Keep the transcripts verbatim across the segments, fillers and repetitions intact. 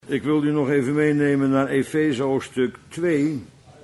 Ik wil u nog even meenemen naar Efeze hoofdstuk twee,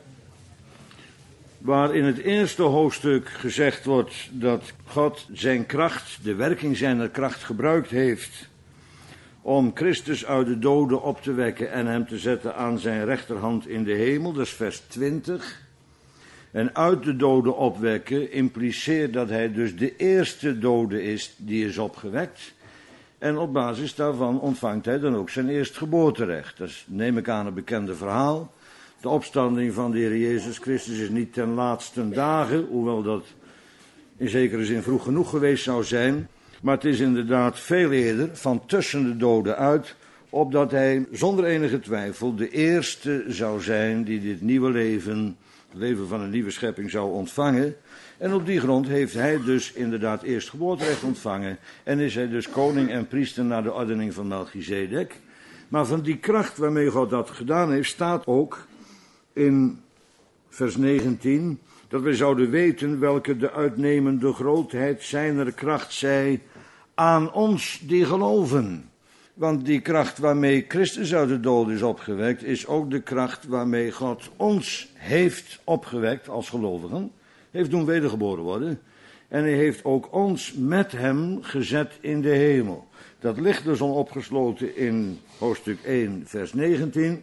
waar in het eerste hoofdstuk gezegd wordt dat God zijn kracht, de werking zijner kracht gebruikt heeft om Christus uit de doden op te wekken en hem te zetten aan zijn rechterhand in de hemel. Dat is vers twintig. En uit de doden opwekken impliceert dat hij dus de eerste dode is die is opgewekt. En op basis daarvan ontvangt hij dan ook zijn eerstgeboorterecht. Dat is, neem ik aan, een bekende verhaal. De opstanding van de Heer Jezus Christus is niet ten laatste dagen, hoewel dat in zekere zin vroeg genoeg geweest zou zijn. Maar het is inderdaad veel eerder, van tussen de doden uit, opdat hij zonder enige twijfel de eerste zou zijn die dit nieuwe leven, het leven van een nieuwe schepping, zou ontvangen. En op die grond heeft hij dus inderdaad eerstgeboorterecht ontvangen en is hij dus koning en priester naar de ordening van Melchizedek. Maar van die kracht waarmee God dat gedaan heeft, staat ook in vers negentien, dat wij zouden weten welke de uitnemende grootheid zijner kracht zij aan ons die geloven. Want die kracht waarmee Christus uit de dood is opgewekt, is ook de kracht waarmee God ons heeft opgewekt als gelovigen, heeft doen wedergeboren worden. En hij heeft ook ons met hem gezet in de hemel. Dat ligt dus al opgesloten in hoofdstuk één, vers negentien.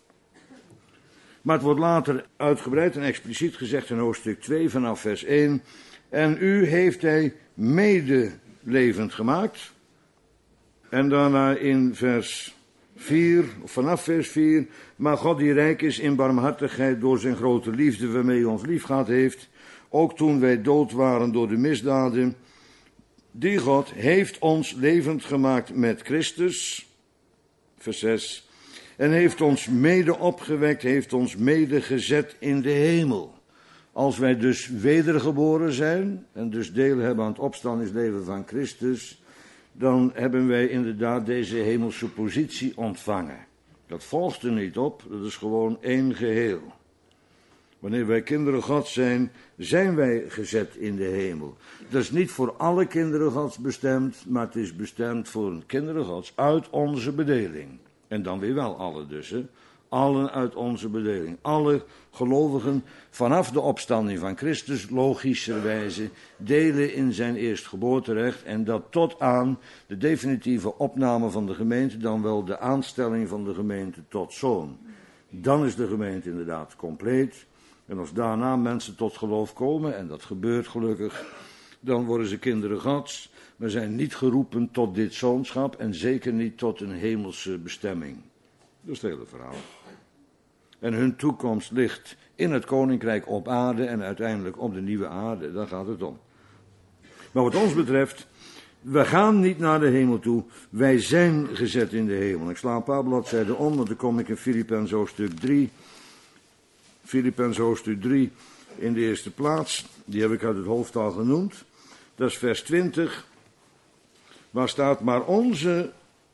Maar het wordt later uitgebreid en expliciet gezegd in hoofdstuk twee vanaf vers één. En u heeft hij medelevend gemaakt. En daarna in vers vier, of vanaf vers vier. Maar God die rijk is in barmhartigheid door zijn grote liefde waarmee hij ons liefgehad heeft. Ook toen wij dood waren door de misdaden. Die God heeft ons levend gemaakt met Christus. Vers zes. En heeft ons mede opgewekt, heeft ons mede gezet in de hemel. Als wij dus wedergeboren zijn en dus deel hebben aan het opstandingsleven van Christus, dan hebben wij inderdaad deze hemelse positie ontvangen. Dat volgt er niet op, dat is gewoon één geheel. Wanneer wij kinderen Gods zijn, zijn wij gezet in de hemel. Dat is niet voor alle kinderen Gods bestemd, maar het is bestemd voor kinderen Gods uit onze bedeling. En dan weer wel alle dus, hè. Allen uit onze bedeling. Alle gelovigen vanaf de opstanding van Christus, logischerwijze, delen in zijn eerstgeboorterecht. En dat tot aan de definitieve opname van de gemeente, dan wel de aanstelling van de gemeente tot zoon. Dan is de gemeente inderdaad compleet. En als daarna mensen tot geloof komen, en dat gebeurt gelukkig, dan worden ze kinderen Gods. Maar zijn niet geroepen tot dit zoonschap en zeker niet tot een hemelse bestemming. Dat is het hele verhaal. En hun toekomst ligt in het koninkrijk op aarde en uiteindelijk op de nieuwe aarde. Daar gaat het om. Maar wat ons betreft, we gaan niet naar de hemel toe. Wij zijn gezet in de hemel. Ik sla een paar bladzijden om, want dan kom ik in Filippenzen hoofdstuk drie. Filippenzen hoofdstuk drie in de eerste plaats. Die heb ik uit het hoofd al genoemd. Dat is vers twintig. Waar staat, maar onze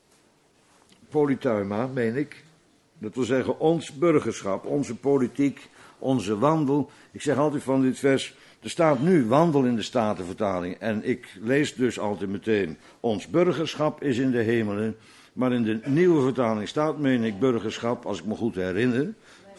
politeuma, meen ik, dat wil zeggen ons burgerschap, onze politiek, onze wandel. Ik zeg altijd van dit vers, er staat nu wandel in de Statenvertaling. En ik lees dus altijd meteen, ons burgerschap is in de hemelen. Maar in de nieuwe vertaling staat, meen ik, burgerschap, als ik me goed herinner.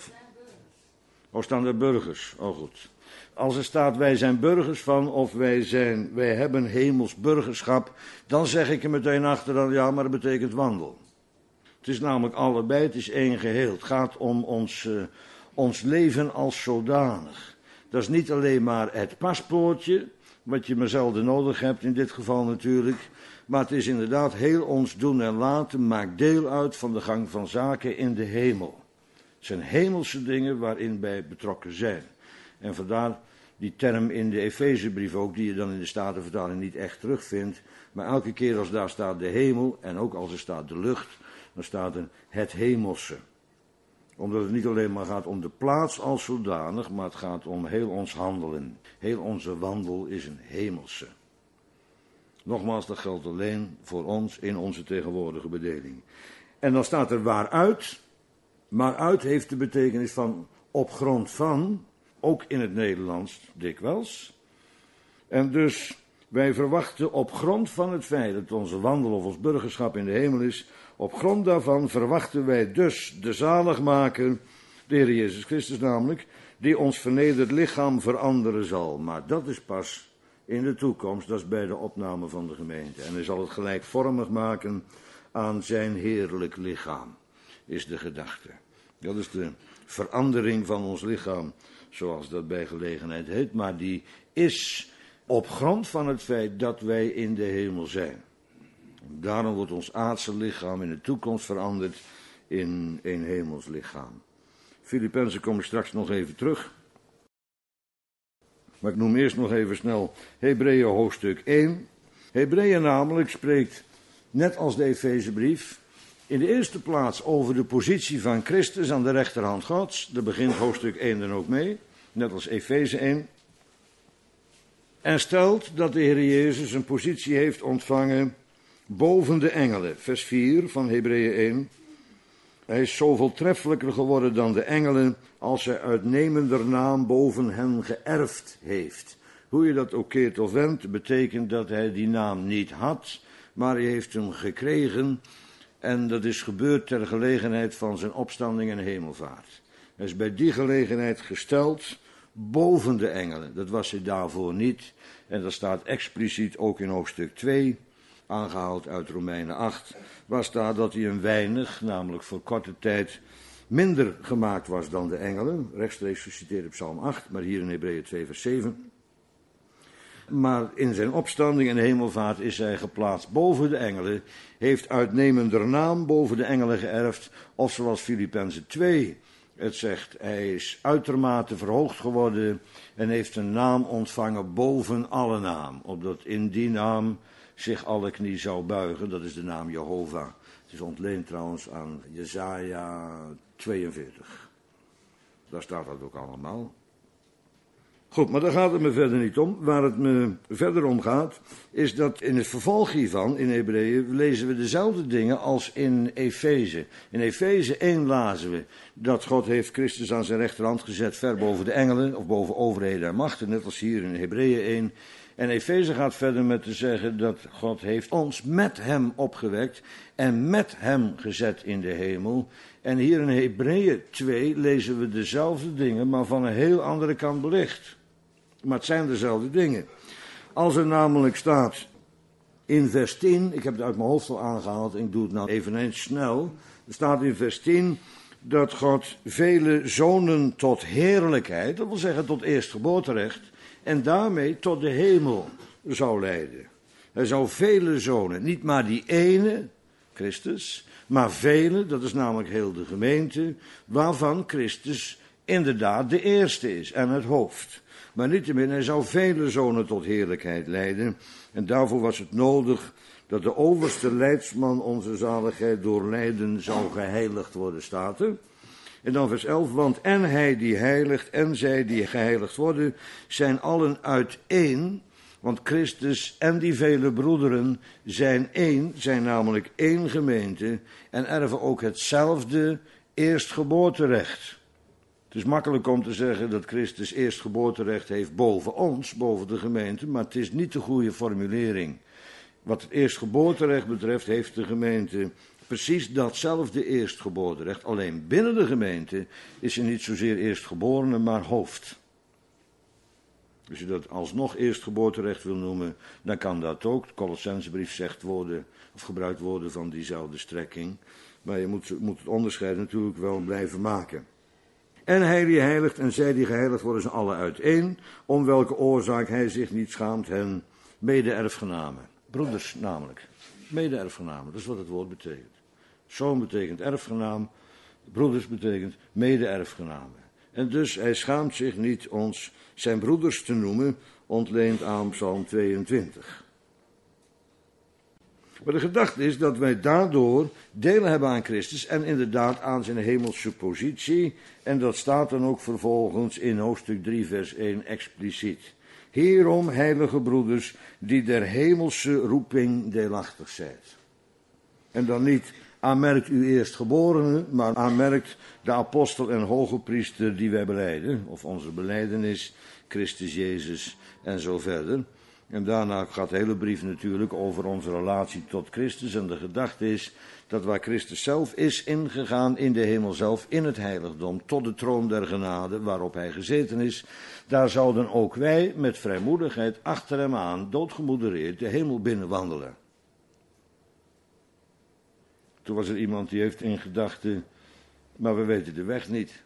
Oh, staan er burgers? Oh, goed. Als er staat, wij zijn burgers van, of wij, zijn, wij hebben hemels burgerschap, dan zeg ik er meteen achteraan, ja, maar dat betekent wandel. Het is namelijk allebei, het is één geheel. Het gaat om ons, uh, ons leven als zodanig. Dat is niet alleen maar het paspoortje, wat je maar zelden nodig hebt, in dit geval natuurlijk. Maar het is inderdaad heel ons doen en laten, maakt deel uit van de gang van zaken in de hemel. Het zijn hemelse dingen waarin wij betrokken zijn. En vandaar die term in de Efezebrief ook, die je dan in de Statenvertaling niet echt terugvindt. Maar elke keer als daar staat de hemel, en ook als er staat de lucht, dan staat er het hemelse. Omdat het niet alleen maar gaat om de plaats als zodanig, maar het gaat om heel ons handelen. Heel onze wandel is een hemelse. Nogmaals, dat geldt alleen voor ons in onze tegenwoordige bedeling. En dan staat er waaruit. Maar uit heeft de betekenis van op grond van, ook in het Nederlands dikwijls. En dus Wij verwachten op grond van het feit dat onze wandel of ons burgerschap in de hemel is, op grond daarvan verwachten wij dus de zaligmaker, de Heer Jezus Christus namelijk, die ons vernederd lichaam veranderen zal. Maar dat is pas in de toekomst, dat is bij de opname van de gemeente. En hij zal het gelijkvormig maken aan zijn heerlijk lichaam, is de gedachte. Dat is de verandering van ons lichaam, zoals dat bij gelegenheid heet, maar die is op grond van het feit dat wij in de hemel zijn. Daarom wordt ons aardse lichaam in de toekomst veranderd in een hemels lichaam. Filippenzen kom ik straks nog even terug. Maar ik noem eerst nog even snel Hebreeën hoofdstuk één. Hebreeën namelijk spreekt, net als de Efezebrief, in de eerste plaats over de positie van Christus aan de rechterhand Gods. Daar begint hoofdstuk één dan ook mee, net als Efeze één. En stelt dat de Heer Jezus een positie heeft ontvangen boven de engelen. Vers vier van Hebreeën één. Hij is zoveel treffelijker geworden dan de engelen, als hij uitnemender naam boven hen geërfd heeft. Hoe je dat ook keert of wendt, betekent dat hij die naam niet had, maar hij heeft hem gekregen. En dat is gebeurd ter gelegenheid van zijn opstanding en hemelvaart. Hij is bij die gelegenheid gesteld boven de engelen. Dat was hij daarvoor niet. En dat staat expliciet ook in hoofdstuk twee, aangehaald uit Romeinen acht, waar staat dat hij een weinig, namelijk voor korte tijd, minder gemaakt was dan de engelen. Rechtstreeks geciteerd op Psalm acht, maar hier in Hebreeën twee vers zeven. Maar in zijn opstanding en hemelvaart is hij geplaatst boven de engelen, heeft uitnemender naam boven de engelen geërfd, of zoals Filippenzen twee het zegt, hij is uitermate verhoogd geworden en heeft een naam ontvangen boven alle naam, opdat in die naam zich alle knie zou buigen. Dat is de naam Jehovah. Het is ontleend trouwens aan Jesaja tweeënveertig. Daar staat dat ook allemaal. Goed, maar daar gaat het me verder niet om. Waar het me verder om gaat, is dat in het vervolg hiervan, in Hebreeën, lezen we dezelfde dingen als in Efeze. In Efeze één lazen we dat God heeft Christus aan zijn rechterhand gezet, ver boven de engelen, of boven overheden en machten, net als hier in Hebreeën één. En Efeze gaat verder met te zeggen dat God heeft ons met hem opgewekt en met hem gezet in de hemel. En hier in Hebreeën twee lezen we dezelfde dingen, maar van een heel andere kant belicht. Maar het zijn dezelfde dingen. Als er namelijk staat in vers tien, ik heb het uit mijn hoofd al aangehaald en ik doe het nou eveneens snel. Er staat in vers tien dat God vele zonen tot heerlijkheid, dat wil zeggen tot eerstgeboorterecht, en daarmee tot de hemel zou leiden. Hij zou vele zonen, niet maar die ene, Christus, maar vele, dat is namelijk heel de gemeente, waarvan Christus inderdaad de eerste is en het hoofd. Maar niettemin, hij zou vele zonen tot heerlijkheid leiden. En daarvoor was het nodig dat de overste leidsman onze zaligheid door lijden zou geheiligd worden, staat er. En dan vers elf, want en hij die heiligt en zij die geheiligd worden, zijn allen uiteen. Want Christus en die vele broederen zijn één, zijn namelijk één gemeente en erven ook hetzelfde eerstgeboorterecht. Het is makkelijk om te zeggen dat Christus eerstgeboorterecht heeft boven ons, boven de gemeente, maar het is niet de goede formulering. Wat het eerstgeboorterecht betreft heeft de gemeente precies datzelfde eerstgeboorterecht. Alleen binnen de gemeente is er niet zozeer eerstgeborene, maar hoofd. Als je dat alsnog eerstgeboorterecht wil noemen, dan kan dat ook. De Colossensebrief zegt worden, of gebruikt worden van diezelfde strekking. Maar je moet, moet het onderscheid natuurlijk wel blijven maken. En hij die heiligt en zij die geheiligd worden zijn alle uiteen, om welke oorzaak hij zich niet schaamt hen mede-erfgenamen. Broeders namelijk, mede-erfgenamen, dat is wat het woord betekent. Zoon betekent erfgenaam, broeders betekent mede-erfgenamen. En dus hij schaamt zich niet ons zijn broeders te noemen, ontleend aan Psalm tweeëntwintig. Maar de gedachte is dat wij daardoor deel hebben aan Christus en inderdaad aan zijn hemelse positie. En dat staat dan ook vervolgens in hoofdstuk drie vers één expliciet. Hierom, heilige broeders, die der hemelse roeping deelachtig zijt. En dan niet aanmerkt u eerstgeborene, maar aanmerkt de apostel en hoge priester die wij belijden, of onze belijdenis, Christus Jezus en zo verder. En daarna gaat de hele brief natuurlijk over onze relatie tot Christus. En de gedachte is dat waar Christus zelf is ingegaan in de hemel zelf, in het heiligdom, tot de troon der genade waarop hij gezeten is, daar zouden ook wij met vrijmoedigheid achter hem aan, doodgemoedereerd, de hemel binnenwandelen. Toen was er iemand die heeft in gedachten, maar we weten de weg niet.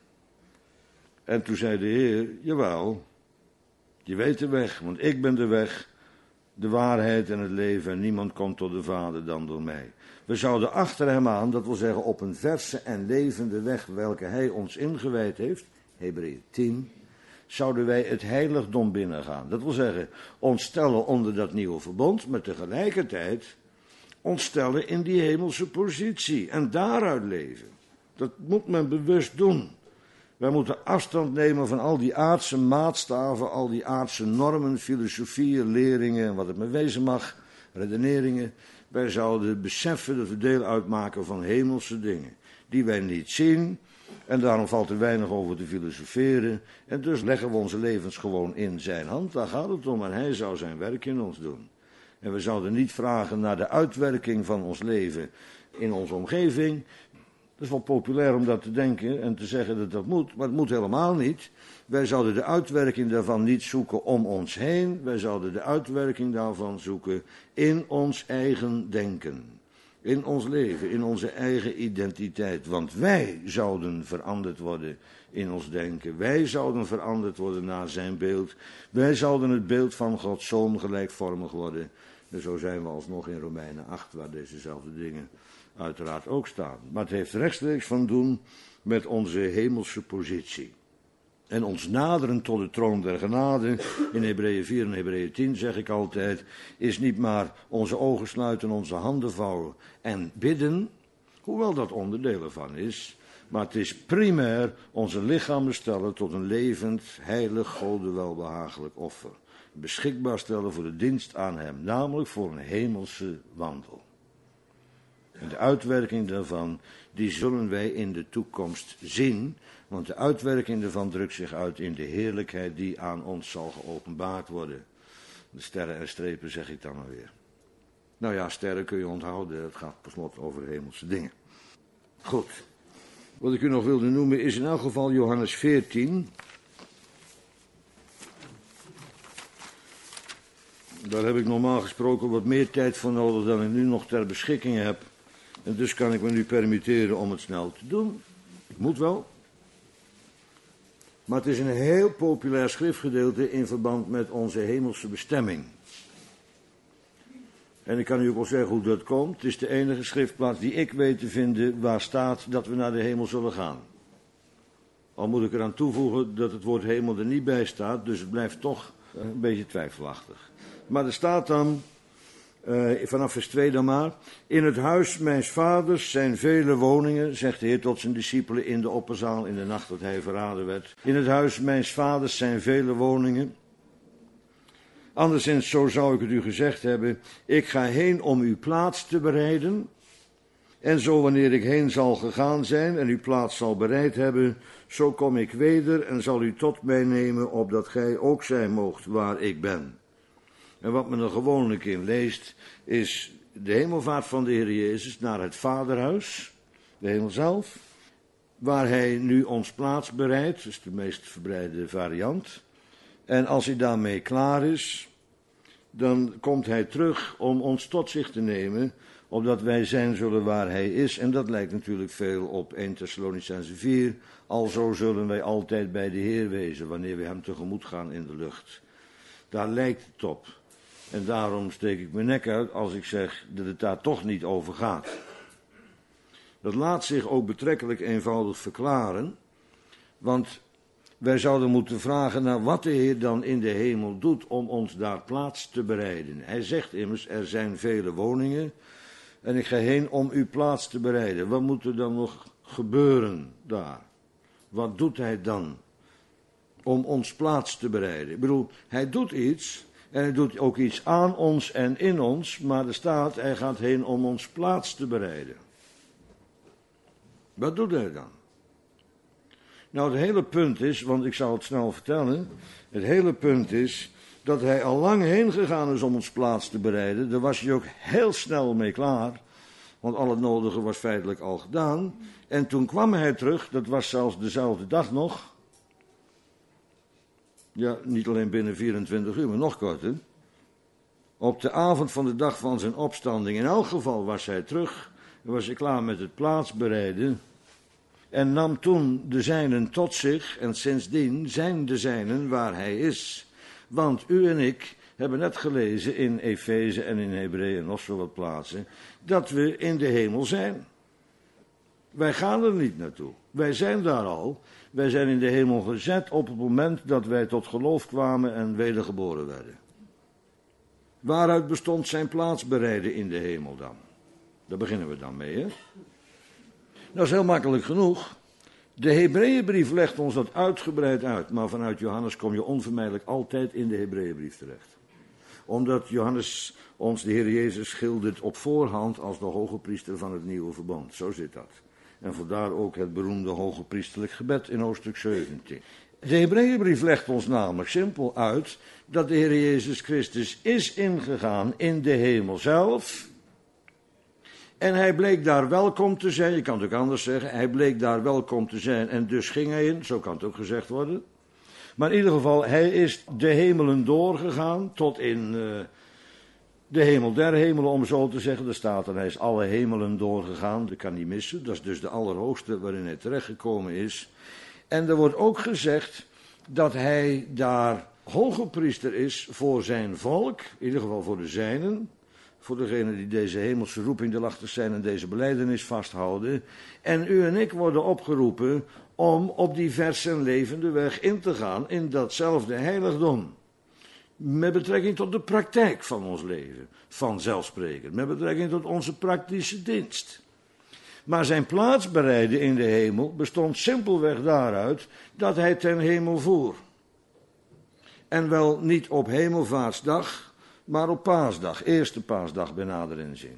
En toen zei de Heer, jawel, je weet de weg, want ik ben de weg, de waarheid en het leven en niemand komt tot de Vader dan door mij. We zouden achter hem aan, dat wil zeggen op een verse en levende weg welke hij ons ingewijd heeft, Hebreeën tien, zouden wij het heiligdom binnengaan. Dat wil zeggen, ons stellen onder dat nieuwe verbond, maar tegelijkertijd ons stellen in die hemelse positie en daaruit leven. Dat moet men bewust doen. Wij moeten afstand nemen van al die aardse maatstaven, al die aardse normen, filosofieën, leringen en wat het maar wezen mag, redeneringen. Wij zouden beseffen dat we deel uitmaken van hemelse dingen, die wij niet zien. En daarom valt er weinig over te filosoferen. En dus leggen we onze levens gewoon in zijn hand. Daar gaat het om en hij zou zijn werk in ons doen. En we zouden niet vragen naar de uitwerking van ons leven in onze omgeving. Dat is wel populair om dat te denken en te zeggen dat dat moet, maar het moet helemaal niet. Wij zouden de uitwerking daarvan niet zoeken om ons heen. Wij zouden de uitwerking daarvan zoeken in ons eigen denken. In ons leven, in onze eigen identiteit. Want wij zouden veranderd worden in ons denken. Wij zouden veranderd worden naar zijn beeld. Wij zouden het beeld van Gods Zoon gelijkvormig worden. En zo zijn we alsnog in Romeinen acht, waar dezezelfde dingen uiteraard ook staan. Maar het heeft rechtstreeks van doen met onze hemelse positie. En ons naderen tot de troon der genade, in Hebreeën vier en Hebreeën tien zeg ik altijd, is niet maar onze ogen sluiten, onze handen vouwen en bidden, hoewel dat onderdeel ervan is, maar het is primair onze lichamen stellen tot een levend, heilig, Gode welbehagelijk offer. Beschikbaar stellen voor de dienst aan hem, namelijk voor een hemelse wandel. En de uitwerking daarvan, die zullen wij in de toekomst zien, want de uitwerking daarvan drukt zich uit in de heerlijkheid die aan ons zal geopenbaard worden. De sterren en strepen zeg ik dan alweer. Nou ja, sterren kun je onthouden, het gaat per slot over hemelse dingen. Goed, wat ik u nog wilde noemen is in elk geval Johannes veertien. Daar heb ik normaal gesproken wat meer tijd voor nodig dan ik nu nog ter beschikking heb. En dus kan ik me nu permitteren om het snel te doen. Moet wel. Maar het is een heel populair schriftgedeelte in verband met onze hemelse bestemming. En ik kan u ook wel zeggen hoe dat komt. Het is de enige schriftplaats die ik weet te vinden waar staat dat we naar de hemel zullen gaan. Al moet ik eraan toevoegen dat het woord hemel er niet bij staat, dus het blijft toch een beetje twijfelachtig. Maar er staat dan, uh, vanaf vers twee dan maar, in het huis mijns vaders zijn vele woningen, zegt de Heer tot zijn discipelen in de opperzaal in de nacht dat hij verraden werd. In het huis mijns vaders zijn vele woningen. Anderszins, zo zou ik het u gezegd hebben, ik ga heen om uw plaats te bereiden. En zo wanneer ik heen zal gegaan zijn en uw plaats zal bereid hebben, zo kom ik weder en zal u tot mij nemen, opdat gij ook zijn moogt waar ik ben. En wat men er gewoonlijk in leest, is de hemelvaart van de Heer Jezus naar het Vaderhuis, de hemel zelf, waar hij nu ons plaats bereidt, dat is de meest verbreide variant. En als hij daarmee klaar is, dan komt hij terug om ons tot zich te nemen, opdat wij zijn zullen waar hij is. En dat lijkt natuurlijk veel op eerste Thessalonicenzen vier. Alzo zullen wij altijd bij de Heer wezen, wanneer we hem tegemoet gaan in de lucht. Daar lijkt het op. En daarom steek ik mijn nek uit als ik zeg dat het daar toch niet over gaat. Dat laat zich ook betrekkelijk eenvoudig verklaren, want wij zouden moeten vragen naar wat de Heer dan in de hemel doet om ons daar plaats te bereiden. Hij zegt immers, er zijn vele woningen en ik ga heen om uw plaats te bereiden. Wat moet er dan nog gebeuren daar? Wat doet hij dan om ons plaats te bereiden? Ik bedoel, hij doet iets en hij doet ook iets aan ons en in ons, maar er staat, hij gaat heen om ons plaats te bereiden. Wat doet hij dan? Nou, het hele punt is, want ik zal het snel vertellen, het hele punt is dat hij al lang heen gegaan is om ons plaats te bereiden. Daar was hij ook heel snel mee klaar, want al het nodige was feitelijk al gedaan. En toen kwam hij terug, dat was zelfs dezelfde dag nog. Ja, niet alleen binnen vierentwintig uur, maar nog korter. Op de avond van de dag van zijn opstanding, in elk geval was hij terug, was hij klaar met het plaatsbereiden. En nam toen de zijnen tot zich, en sindsdien zijn de zijnen waar hij is. Want u en ik hebben net gelezen in Efeze en in Hebreeën en nog zo wat plaatsen, dat we in de hemel zijn. Wij gaan er niet naartoe. Wij zijn daar al. Wij zijn in de hemel gezet op het moment dat wij tot geloof kwamen en wedergeboren werden. Waaruit bestond zijn plaatsbereiden in de hemel dan? Daar beginnen we dan mee, hè? Dat is heel makkelijk genoeg. De Hebreeënbrief legt ons dat uitgebreid uit, maar vanuit Johannes kom je onvermijdelijk altijd in de Hebreeënbrief terecht. Omdat Johannes ons de Heer Jezus schildert op voorhand als de hoge priester van het nieuwe verbond. Zo zit dat. En vandaar ook het beroemde hoge priesterlijk gebed in hoofdstuk zeventien. De Hebreeënbrief legt ons namelijk simpel uit dat de Heer Jezus Christus is ingegaan in de hemel zelf. En hij bleek daar welkom te zijn, je kan het ook anders zeggen, hij bleek daar welkom te zijn en dus ging hij in, zo kan het ook gezegd worden. Maar in ieder geval, hij is de hemelen doorgegaan tot in uh, de hemel der hemelen, om zo te zeggen. Er staat en hij is alle hemelen doorgegaan, dat kan niet missen, dat is dus de allerhoogste waarin hij terechtgekomen is. En er wordt ook gezegd dat hij daar hoge priester is voor zijn volk, in ieder geval voor de zijnen. Voor degenen die deze hemelse roeping erachter zijn en deze belijdenis vasthouden. En u en ik worden opgeroepen om op die verse en levende weg in te gaan in datzelfde heiligdom. Met betrekking tot de praktijk van ons leven, vanzelfsprekend. Met betrekking tot onze praktische dienst. Maar zijn plaatsbereiden in de hemel bestond simpelweg daaruit dat hij ten hemel voer. En wel niet op hemelvaartsdag, maar op paasdag, eerste paasdag bij nader inzien.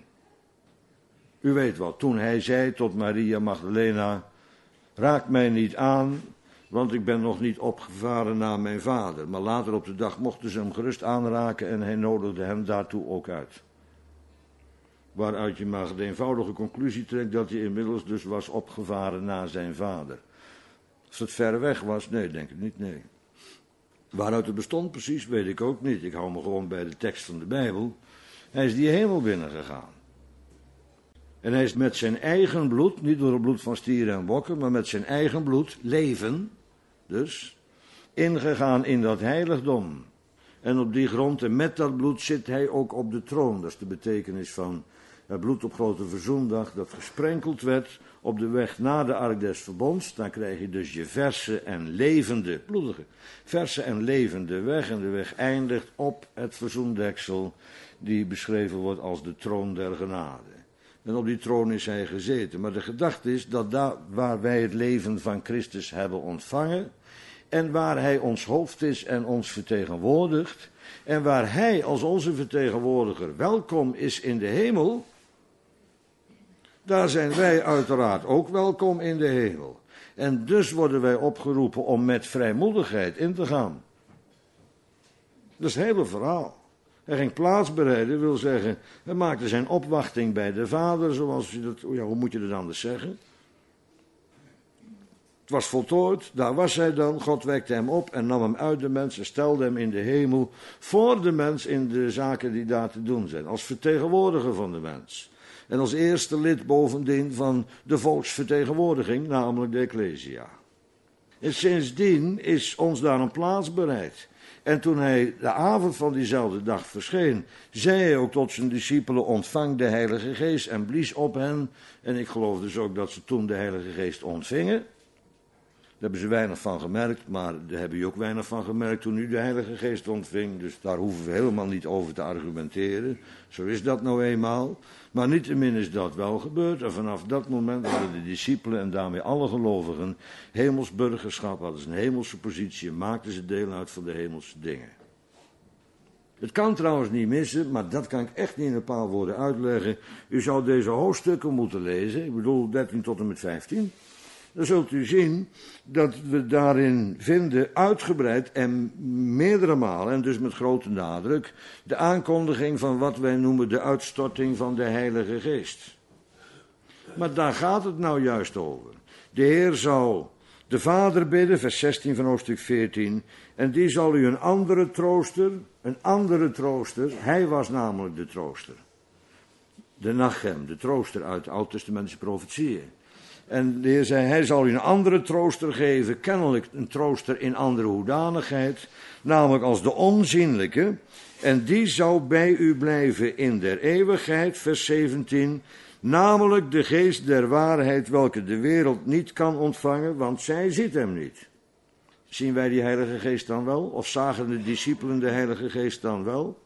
U weet wat, toen hij zei tot Maria Magdalena, raak mij niet aan, want ik ben nog niet opgevaren naar mijn vader. Maar later op de dag mochten ze hem gerust aanraken en hij nodigde hem daartoe ook uit. Waaruit je maar de eenvoudige conclusie trekt dat hij inmiddels dus was opgevaren naar zijn vader. Als het ver weg was, nee, denk ik niet, nee. Waaruit het bestond precies, weet ik ook niet. Ik hou me gewoon bij de tekst van de Bijbel. Hij is die hemel binnengegaan. En hij is met zijn eigen bloed, niet door het bloed van stieren en bokken, maar met zijn eigen bloed, leven, dus, ingegaan in dat heiligdom. En op die grond en met dat bloed zit hij ook op de troon. Dat is de betekenis van het bloed op Grote Verzoendag, dat gesprenkeld werd op de weg naar de Ark des Verbonds. Dan krijg je dus je verse en levende, bloedige, verse en levende weg. En de weg eindigt op het verzoendeksel, die beschreven wordt als de troon der genade. En op die troon is hij gezeten. Maar de gedachte is dat daar waar wij het leven van Christus hebben ontvangen, en waar hij ons hoofd is en ons vertegenwoordigt, en waar hij als onze vertegenwoordiger welkom is in de hemel, daar zijn wij uiteraard ook welkom in de hemel. En dus worden wij opgeroepen om met vrijmoedigheid in te gaan. Dat is het hele verhaal. Hij ging plaats bereiden, wil zeggen, hij maakte zijn opwachting bij de Vader, zoals je dat, ja, hoe moet je dat anders zeggen? Het was voltooid, daar was hij dan, God wekte hem op en nam hem uit de mens en stelde hem in de hemel voor de mens in de zaken die daar te doen zijn, als vertegenwoordiger van de mens. En als eerste lid bovendien van de volksvertegenwoordiging, namelijk de Ecclesia. En sindsdien is ons daar een plaats bereid. En toen hij de avond van diezelfde dag verscheen, zei hij ook tot zijn discipelen, ontvang de Heilige Geest en blies op hen. En ik geloof dus ook dat ze toen de Heilige Geest ontvingen. Daar hebben ze weinig van gemerkt, maar daar hebben jullie ook weinig van gemerkt toen u de Heilige Geest ontving. Dus daar hoeven we helemaal niet over te argumenteren. Zo is dat nou eenmaal. Maar niettemin is dat wel gebeurd. En vanaf dat moment hadden de discipelen en daarmee alle gelovigen hemels burgerschap, hadden ze een hemelse positie en maakten ze deel uit van de hemelse dingen. Het kan trouwens niet missen, maar dat kan ik echt niet in een paar woorden uitleggen. U zou deze hoofdstukken moeten lezen, ik bedoel dertien tot en met vijftien. dan zult u zien dat we daarin vinden uitgebreid en meerdere malen, en dus met grote nadruk, de aankondiging van wat wij noemen de uitstorting van de Heilige Geest. Maar daar gaat het nou juist over. De Heer zal de Vader bidden, vers zestien van hoofdstuk veertien, en die zal u een andere trooster, een andere trooster, hij was namelijk de trooster. De Nachem, de trooster uit de Oud-testamentische profetieën. En de Heer zei, hij zal u een andere trooster geven, kennelijk een trooster in andere hoedanigheid, namelijk als de onzienlijke, en die zal bij u blijven in der eeuwigheid, vers zeventien, namelijk de geest der waarheid, welke de wereld niet kan ontvangen, want zij ziet hem niet. Zien wij die Heilige Geest dan wel? Of zagen de discipelen de Heilige Geest dan wel?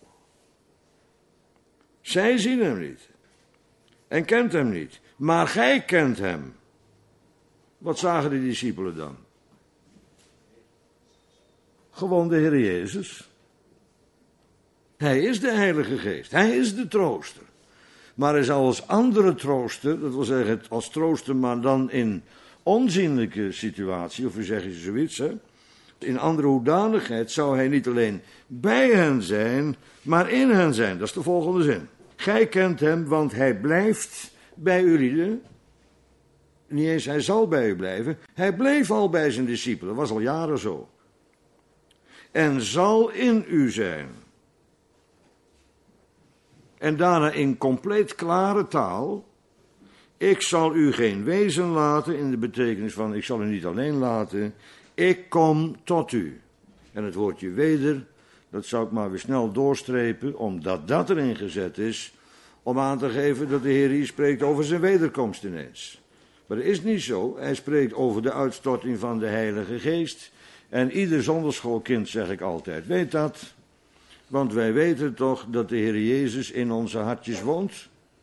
Zij zien hem niet. En kent hem niet. Maar gij kent hem. Wat zagen de discipelen dan? Gewoon de Heer Jezus. Hij is de Heilige Geest. Hij is de trooster. Maar hij zal als andere trooster, dat wil zeggen als trooster, maar dan in onzienlijke situatie, of u zegt zoiets, hè? In andere hoedanigheid zou hij niet alleen bij hen zijn, maar in hen zijn. Dat is de volgende zin. Gij kent hem, want hij blijft bij jullie. Niet eens hij zal bij u blijven. Hij bleef al bij zijn discipelen, dat was al jaren zo. En zal in u zijn. En daarna in compleet klare taal. Ik zal u geen wezen laten, in de betekenis van ik zal u niet alleen laten. Ik kom tot u. En het woordje weder, dat zou ik maar weer snel doorstrepen, omdat dat erin gezet is, om aan te geven dat de Heer hier spreekt over zijn wederkomst ineens. Maar dat is niet zo. Hij spreekt over de uitstorting van de Heilige Geest. En ieder zonderschoolkind, zeg ik altijd, weet dat. Want wij weten toch dat de Heer Jezus in onze hartjes woont.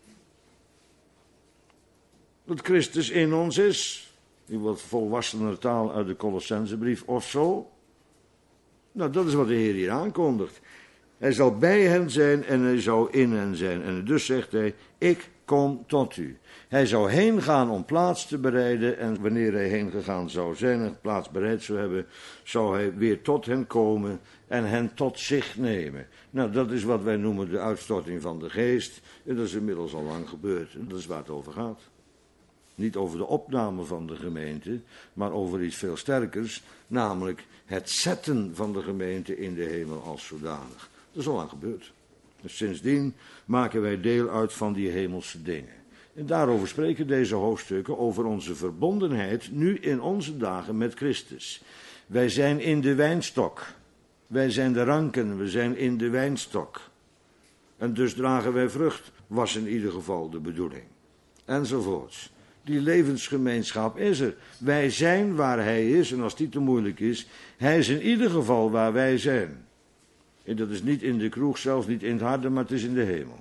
Dat Christus in ons is. In wat volwassener taal uit de Colossensebrief of zo. Nou, dat is wat de Heer hier aankondigt. Hij zal bij hen zijn en hij zou in hen zijn. En dus zegt hij, ik kom tot u. Hij zou heen gaan om plaats te bereiden. En wanneer hij heen gegaan zou zijn en plaats bereid zou hebben, zou hij weer tot hen komen en hen tot zich nemen. Nou, dat is wat wij noemen de uitstorting van de geest. En dat is inmiddels al lang gebeurd. En dat is waar het over gaat. Niet over de opname van de gemeente, maar over iets veel sterkers, namelijk het zetten van de gemeente in de hemel als zodanig. Dat is al lang gebeurd. Dus sindsdien maken wij deel uit van die hemelse dingen. En daarover spreken deze hoofdstukken, over onze verbondenheid nu in onze dagen met Christus. Wij zijn in de wijnstok. Wij zijn de ranken, we zijn in de wijnstok. En dus dragen wij vrucht, was in ieder geval de bedoeling. Enzovoorts. Die levensgemeenschap is er. Wij zijn waar hij is, en als die te moeilijk is, hij is in ieder geval waar wij zijn. En dat is niet in de kroeg, zelfs niet in het harde, maar het is in de hemel.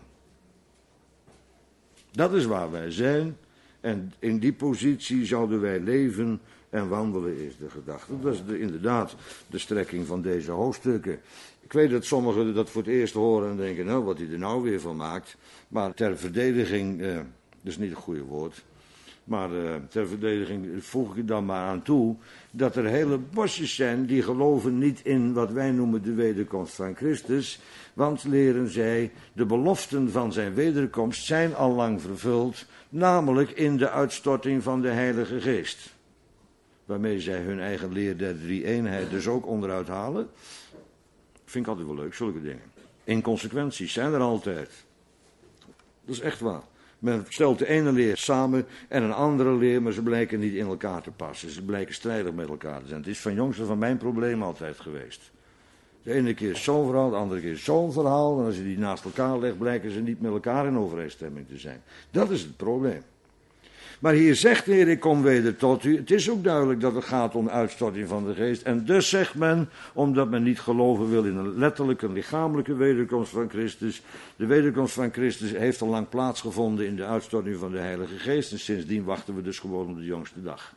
Dat is waar wij zijn, en in die positie zouden wij leven en wandelen, is de gedachte. Dat is de, inderdaad de strekking van deze hoofdstukken. Ik weet dat sommigen dat voor het eerst horen en denken, nou, wat hij er nou weer van maakt. Maar ter verdediging, eh, dat is niet het goede woord. Maar uh, ter verdediging voeg ik dan maar aan toe dat er hele bosjes zijn die geloven niet in wat wij noemen de wederkomst van Christus. Want, leren zij, de beloften van zijn wederkomst zijn al lang vervuld, namelijk in de uitstorting van de Heilige Geest. Waarmee zij hun eigen leer der drie-eenheid dus ook onderuit halen. Vind ik altijd wel leuk, zulke dingen. Inconsequenties zijn er altijd. Dat is echt waar. Men stelt de ene leer samen en een andere leer, maar ze blijken niet in elkaar te passen. Ze blijken strijdig met elkaar te zijn. Het is van jongs af aan mijn probleem altijd geweest. De ene keer is zo'n verhaal, de andere keer is zo'n verhaal. En als je die naast elkaar legt, blijken ze niet met elkaar in overeenstemming te zijn. Dat is het probleem. Maar hier zegt de Heer, ik kom weder tot u. Het is ook duidelijk dat het gaat om de uitstorting van de geest. En dus zegt men, omdat men niet geloven wil in een letterlijke, lichamelijke wederkomst van Christus. De wederkomst van Christus heeft al lang plaatsgevonden in de uitstorting van de Heilige Geest. En sindsdien wachten we dus gewoon op de jongste dag.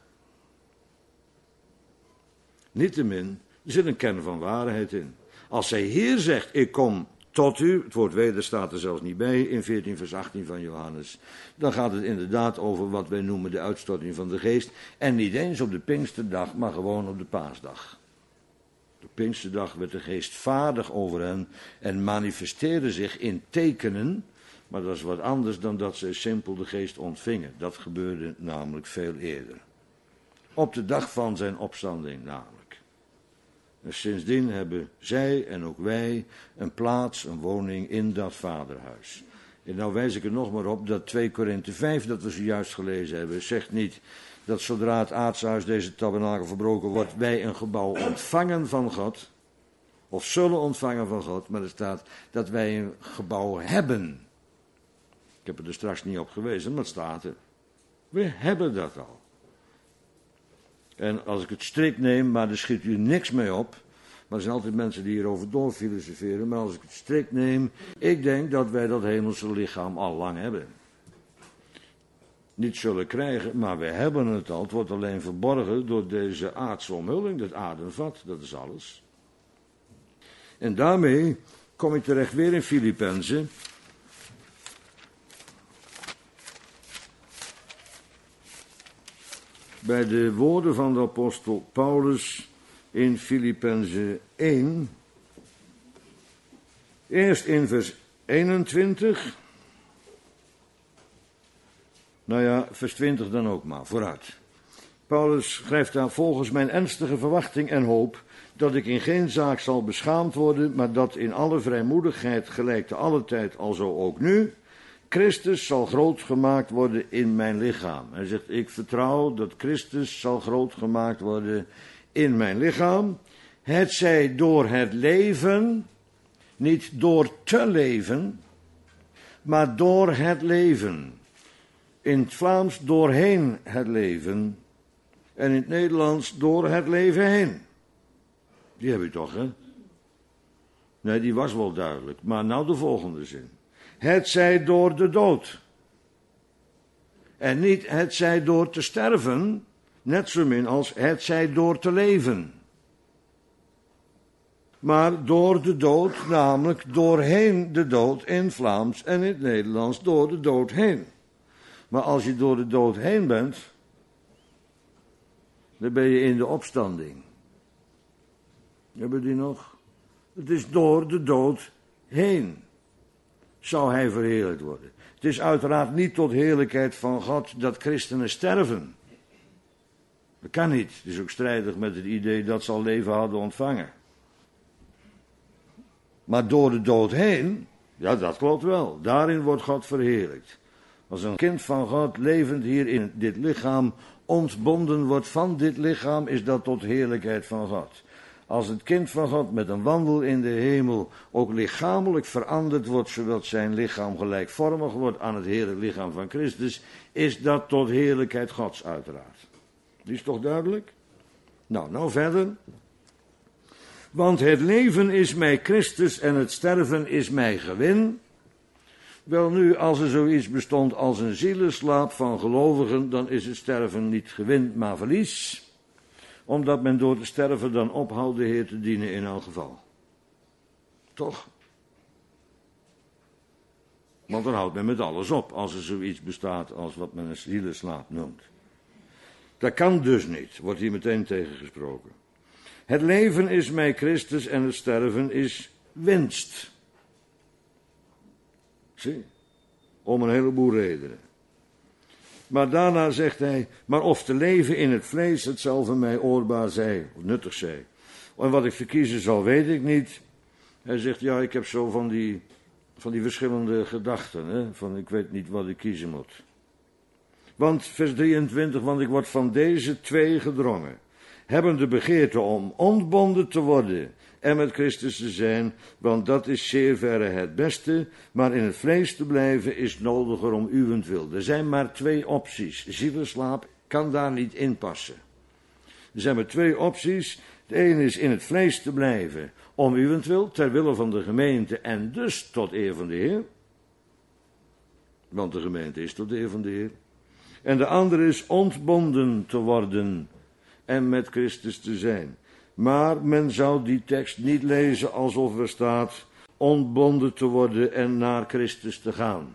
Niettemin, er zit een kern van waarheid in. Als zij hier zegt, ik kom tot u. Het woord weder staat er zelfs niet bij in veertien vers achttien van Johannes. Dan gaat het inderdaad over wat wij noemen de uitstorting van de geest. En niet eens op de Pinksterdag, maar gewoon op de Paasdag. Op de Pinksterdag werd de geest vaardig over hen en manifesteerde zich in tekenen. Maar dat is wat anders dan dat ze simpel de geest ontvingen. Dat gebeurde namelijk veel eerder. Op de dag van zijn opstanding namelijk. En sindsdien hebben zij en ook wij een plaats, een woning in dat vaderhuis. En nou wijs ik er nog maar op dat twee Korinthe vijf, dat we zojuist gelezen hebben, zegt niet dat zodra het aardse huis deze tabernakel verbroken wordt, wij een gebouw ontvangen van God, of zullen ontvangen van God, maar er staat dat wij een gebouw hebben. Ik heb er dus straks niet op gewezen, maar het staat er. We hebben dat al. En als ik het strikt neem, maar er schiet u niks mee op. Maar er zijn altijd mensen die hierover doorfilosoferen. Maar als ik het strikt neem, ik denk dat wij dat hemelse lichaam al lang hebben. Niet zullen krijgen, maar we hebben het al. Het wordt alleen verborgen door deze aardse omhulling, dat aardenvat, dat is alles. En daarmee kom ik terecht weer in Filippenzen. Bij de woorden van de apostel Paulus in Filippenzen één. Eerst in vers eenentwintig. Nou ja, vers twintig dan ook maar, vooruit. Paulus schrijft daar: volgens mijn ernstige verwachting en hoop dat ik in geen zaak zal beschaamd worden, maar dat in alle vrijmoedigheid, gelijk te alle tijd, alzo ook nu, Christus zal groot gemaakt worden in mijn lichaam. Hij zegt, ik vertrouw dat Christus zal groot gemaakt worden in mijn lichaam. Het zij door het leven, niet door te leven, maar door het leven. In het Vlaams doorheen het leven en in het Nederlands door het leven heen. Die heb je toch, hè? Nee, die was wel duidelijk. Maar nou de volgende zin. Het zij door de dood. En niet het zij door te sterven, net zo min als het zij door te leven. Maar door de dood, namelijk doorheen de dood in Vlaams en in het Nederlands door de dood heen. Maar als je door de dood heen bent, dan ben je in de opstanding. Hebben we die nog? Het is door de dood heen. Zou hij verheerlijkt worden. Het is uiteraard niet tot heerlijkheid van God dat christenen sterven. Dat kan niet. Het is ook strijdig met het idee dat ze al leven hadden ontvangen. Maar door de dood heen, ja, dat klopt wel. Daarin wordt God verheerlijkt. Als een kind van God levend hier in dit lichaam ontbonden wordt van dit lichaam, is dat tot heerlijkheid van God. Als het kind van God met een wandel in de hemel ook lichamelijk veranderd wordt, zodat zijn lichaam gelijkvormig wordt aan het heerlijk lichaam van Christus, is dat tot heerlijkheid Gods uiteraard. Die is toch duidelijk? Nou, nou verder. Want het leven is mij Christus en het sterven is mij gewin. Wel nu, als er zoiets bestond als een zielenslaap van gelovigen, dan is het sterven niet gewin, maar verlies. Omdat men door te sterven dan ophoudt de Heer te dienen in elk geval. Toch? Want dan houdt men met alles op, als er zoiets bestaat als wat men een zielenslaap noemt. Dat kan dus niet, wordt hier meteen tegengesproken. Het leven is mij Christus en het sterven is winst. Zie, om een heleboel redenen. Maar daarna zegt hij, maar of te leven in het vlees hetzelfde mij oorbaar zij, of nuttig zij. En wat ik verkiezen zal, weet ik niet. Hij zegt, ja, ik heb zo van die, van die verschillende gedachten, hè, van ik weet niet wat ik kiezen moet. Want, vers drieëntwintig, want ik word van deze twee gedrongen. Hebben de begeerte om ontbonden te worden en met Christus te zijn, want dat is zeer verre het beste, maar in het vlees te blijven is nodiger om uwentwil. Er zijn maar twee opties. Zielenslaap kan daar niet in passen. Er zijn maar twee opties. De ene is in het vlees te blijven om uwentwil, ter wille van de gemeente en dus tot eer van de Heer. Want de gemeente is tot eer van de Heer. En de andere is ontbonden te worden en met Christus te zijn. Maar men zou die tekst niet lezen alsof er staat, ontbonden te worden en naar Christus te gaan.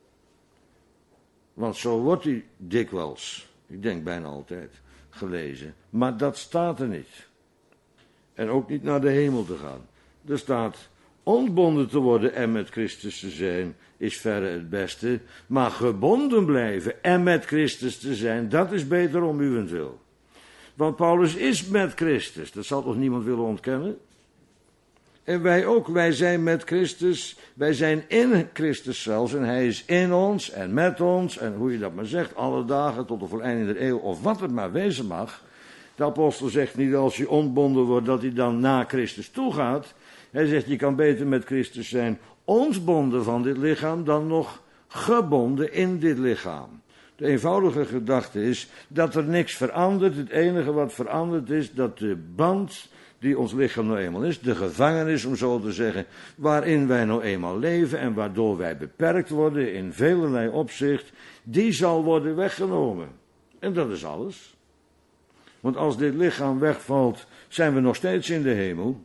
Want zo wordt hij dikwijls, ik denk bijna altijd, gelezen. Maar dat staat er niet. En ook niet naar de hemel te gaan. Er staat, ontbonden te worden en met Christus te zijn, is verre het beste. Maar gebonden blijven en met Christus te zijn, dat is beter om uwentwil. Want Paulus is met Christus, dat zal toch niemand willen ontkennen? En wij ook, wij zijn met Christus, wij zijn in Christus zelfs en hij is in ons en met ons en hoe je dat maar zegt, alle dagen tot de voleinding der eeuw of wat het maar wezen mag. De apostel zegt niet als je ontbonden wordt dat hij dan naar Christus toe gaat. Hij zegt je kan beter met Christus zijn ontbonden van dit lichaam dan nog gebonden in dit lichaam. De eenvoudige gedachte is dat er niks verandert. Het enige wat verandert is dat de band die ons lichaam nou eenmaal is, de gevangenis om zo te zeggen, waarin wij nou eenmaal leven en waardoor wij beperkt worden in velerlei opzicht, die zal worden weggenomen. En dat is alles. Want als dit lichaam wegvalt, zijn we nog steeds in de hemel.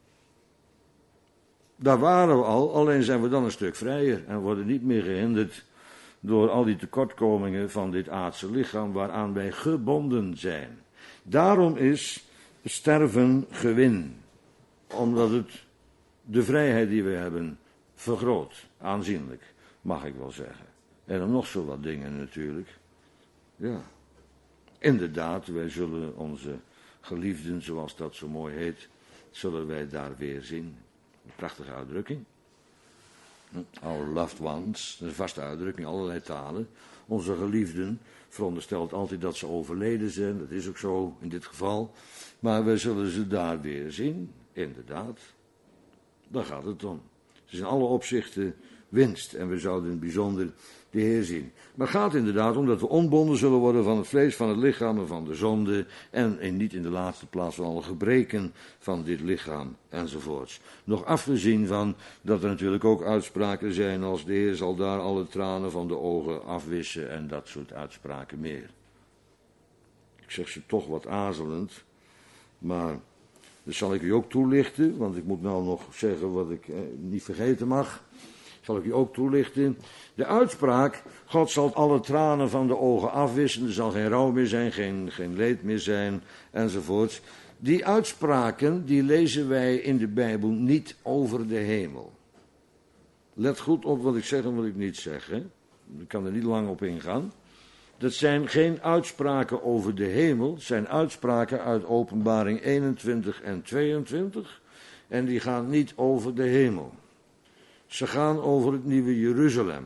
Daar waren we al, alleen zijn we dan een stuk vrijer en worden niet meer gehinderd door al die tekortkomingen van dit aardse lichaam waaraan wij gebonden zijn. Daarom is sterven gewin, omdat het de vrijheid die we hebben vergroot, aanzienlijk, mag ik wel zeggen. En dan nog zo wat dingen natuurlijk. Ja, inderdaad, wij zullen onze geliefden, zoals dat zo mooi heet, zullen wij daar weer zien. Een prachtige uitdrukking. Our loved ones, dat is een vaste uitdrukking, allerlei talen. Onze geliefden veronderstelt altijd dat ze overleden zijn, dat is ook zo in dit geval. Maar we zullen ze daar weer zien, inderdaad. Daar gaat het om. Het is in alle opzichten winst en we zouden in het bijzonder de Heer zien. Maar het gaat inderdaad om dat we ontbonden zullen worden van het vlees, van het lichaam en van de zonde. En, en niet in de laatste plaats van alle gebreken van dit lichaam enzovoorts. Nog afgezien van dat er natuurlijk ook uitspraken zijn als de Heer zal daar alle tranen van de ogen afwissen en dat soort uitspraken meer. Ik zeg ze toch wat aarzelend, maar dat zal ik u ook toelichten, want ik moet nou nog zeggen wat ik eh, niet vergeten mag. Zal ik u ook toelichten. De uitspraak, God zal alle tranen van de ogen afwissen, er zal geen rouw meer zijn, geen, geen leed meer zijn, enzovoorts. Die uitspraken, die lezen wij in de Bijbel niet over de hemel. Let goed op wat ik zeg en wat ik niet zeg, hè. Ik kan er niet lang op ingaan. Dat zijn geen uitspraken over de hemel, het zijn uitspraken uit Openbaring eenentwintig en tweeëntwintig. En die gaan niet over de hemel. Ze gaan over het nieuwe Jeruzalem.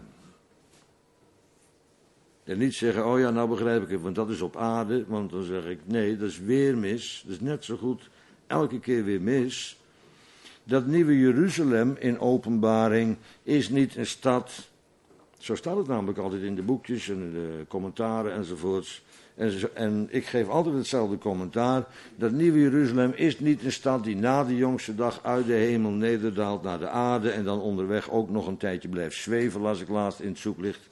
En niet zeggen, oh ja, nou begrijp ik het, want dat is op aarde. Want dan zeg ik, nee, dat is weer mis. Dat is net zo goed, elke keer weer mis. Dat nieuwe Jeruzalem in Openbaring is niet een stad. Zo staat het namelijk altijd in de boekjes en de commentaren enzovoorts. En, zo, en ik geef altijd hetzelfde commentaar. Dat nieuwe Jeruzalem is niet een stad die na de jongste dag uit de hemel nederdaalt naar de aarde. En dan onderweg ook nog een tijdje blijft zweven, las ik laatst in het zoeklicht.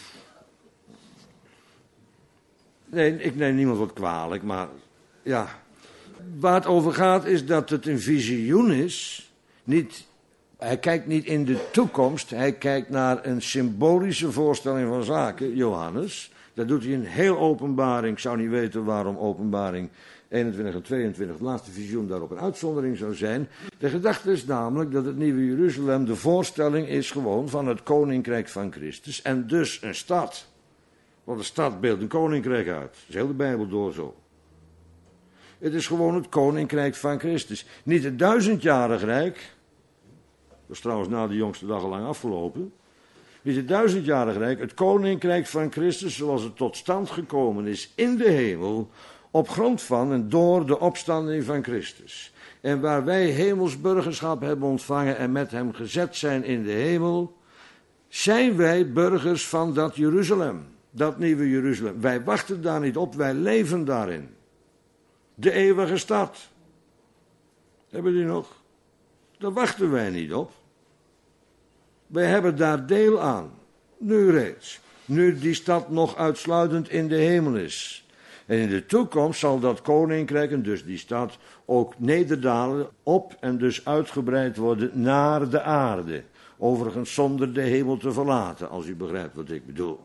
Nee, ik neem niemand wat kwalijk, maar ja. Waar het over gaat is dat het een visioen is. Niet, hij kijkt niet in de toekomst, hij kijkt naar een symbolische voorstelling van zaken, Johannes. Dat doet hij in heel Openbaring. Ik zou niet weten waarom Openbaring eenentwintig en tweeëntwintig, het laatste visioen, daarop een uitzondering zou zijn. De gedachte is namelijk dat het nieuwe Jeruzalem de voorstelling is gewoon van het koninkrijk van Christus. En dus een stad. Want een stad beeldt een koninkrijk uit. Dat is heel de Bijbel door zo. Het is gewoon het koninkrijk van Christus. Niet het duizendjarig rijk. Dat is trouwens na de jongste dag al lang afgelopen. Niet het duizendjarig rijk. Het koninkrijk van Christus zoals het tot stand gekomen is in de hemel. Op grond van en door de opstanding van Christus. En waar wij hemels burgerschap hebben ontvangen en met hem gezet zijn in de hemel. Zijn wij burgers van dat Jeruzalem. Dat nieuwe Jeruzalem. Wij wachten daar niet op, wij leven daarin. De eeuwige stad. Hebben die nog? Daar wachten wij niet op. Wij hebben daar deel aan. Nu reeds. Nu die stad nog uitsluitend in de hemel is. En in de toekomst zal dat koninkrijk, en dus die stad, ook nederdalen op en dus uitgebreid worden naar de aarde. Overigens zonder de hemel te verlaten, als u begrijpt wat ik bedoel.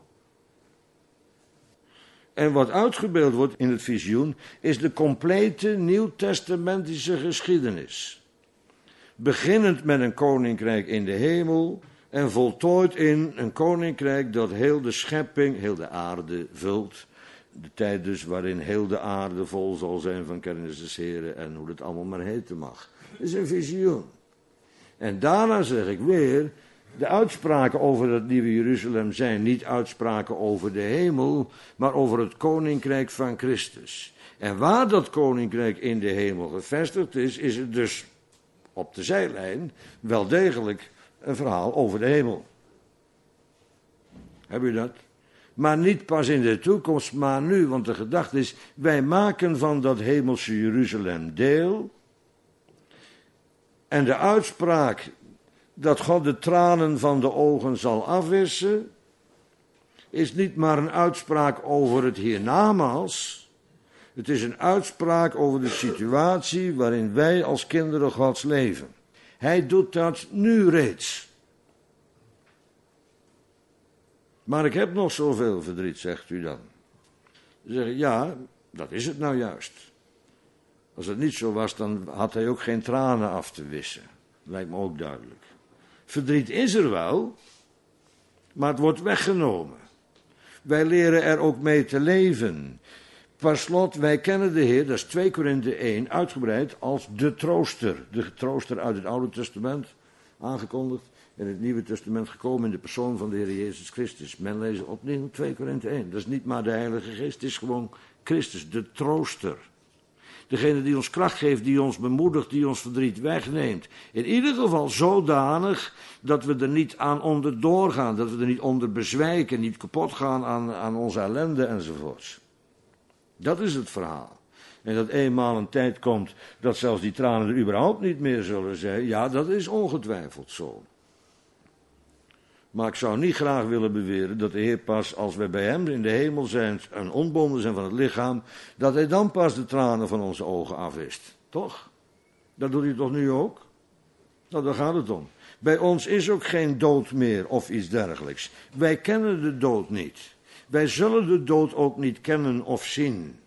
En wat uitgebeeld wordt in het visioen, is de complete nieuwtestamentische geschiedenis. Beginnend met een koninkrijk in de hemel en voltooid in een koninkrijk dat heel de schepping, heel de aarde vult. De tijd dus waarin heel de aarde vol zal zijn van kennis des Heren en hoe het allemaal maar heten mag. Dat is een visioen. En daarna zeg ik weer, de uitspraken over het nieuwe Jeruzalem zijn niet uitspraken over de hemel, maar over het koninkrijk van Christus. En waar dat koninkrijk in de hemel gevestigd is, is het dus op de zijlijn wel degelijk een verhaal over de hemel. Heb u dat? Maar niet pas in de toekomst, maar nu, want de gedachte is, wij maken van dat hemelse Jeruzalem deel. En de uitspraak dat God de tranen van de ogen zal afwissen, is niet maar een uitspraak over het hiernamaals. Het is een uitspraak over de situatie waarin wij als kinderen Gods leven. Hij doet dat nu reeds. Maar ik heb nog zoveel verdriet, zegt u dan. Ze zeggen, ja, dat is het nou juist. Als het niet zo was, dan had hij ook geen tranen af te wissen. Lijkt me ook duidelijk. Verdriet is er wel, maar het wordt weggenomen. Wij leren er ook mee te leven. Per slot, wij kennen de Heer, dat is twee Korinthe één, uitgebreid als de trooster. De trooster uit het Oude Testament, aangekondigd. In het Nieuwe Testament gekomen in de persoon van de Heer Jezus Christus. Men leest opnieuw twee Korinthe één. Dat is niet maar de Heilige Geest, het is gewoon Christus, de trooster. Degene die ons kracht geeft, die ons bemoedigt, die ons verdriet wegneemt. In ieder geval zodanig dat we er niet aan onderdoor gaan, dat we er niet onder bezwijken, niet kapot gaan aan, aan onze ellende enzovoorts. Dat is het verhaal. En dat eenmaal een tijd komt dat zelfs die tranen er überhaupt niet meer zullen zijn, ja, dat is ongetwijfeld zo. Maar ik zou niet graag willen beweren dat de Heer pas als wij bij hem in de hemel zijn en ontbonden zijn van het lichaam, dat hij dan pas de tranen van onze ogen afwist. Toch? Dat doet hij toch nu ook? Nou, daar gaat het om. Bij ons is ook geen dood meer of iets dergelijks. Wij kennen de dood niet. Wij zullen de dood ook niet kennen of zien.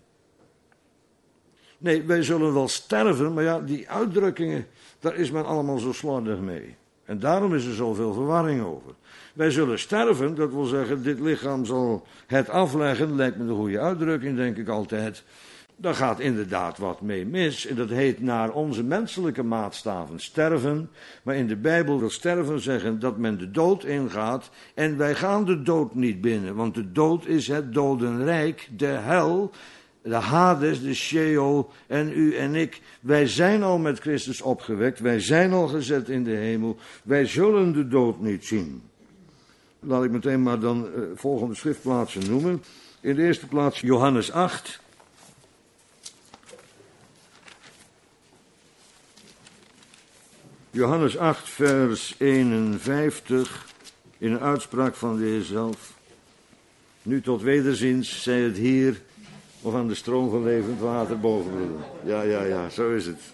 Nee, wij zullen wel sterven, maar ja, die uitdrukkingen, daar is men allemaal zo slordig mee. En daarom is er zoveel verwarring over. Wij zullen sterven, dat wil zeggen, dit lichaam zal het afleggen, lijkt me de goede uitdrukking, denk ik altijd. Daar gaat inderdaad wat mee mis, en dat heet naar onze menselijke maatstaven sterven. Maar in de Bijbel wil sterven zeggen dat men de dood ingaat, en wij gaan de dood niet binnen, want de dood is het dodenrijk, de hel, de Hades, de Sheol en u en ik. Wij zijn al met Christus opgewekt, wij zijn al gezet in de hemel, wij zullen de dood niet zien. Laat ik meteen maar dan uh, volgende schriftplaatsen noemen. In de eerste plaats Johannes acht. Johannes acht, vers eenenvijftig, in een uitspraak van de Heer zelf. Nu tot wederziens, zij het hier, of aan de stroom van levend water boven broeder. Ja, ja, ja, zo is het.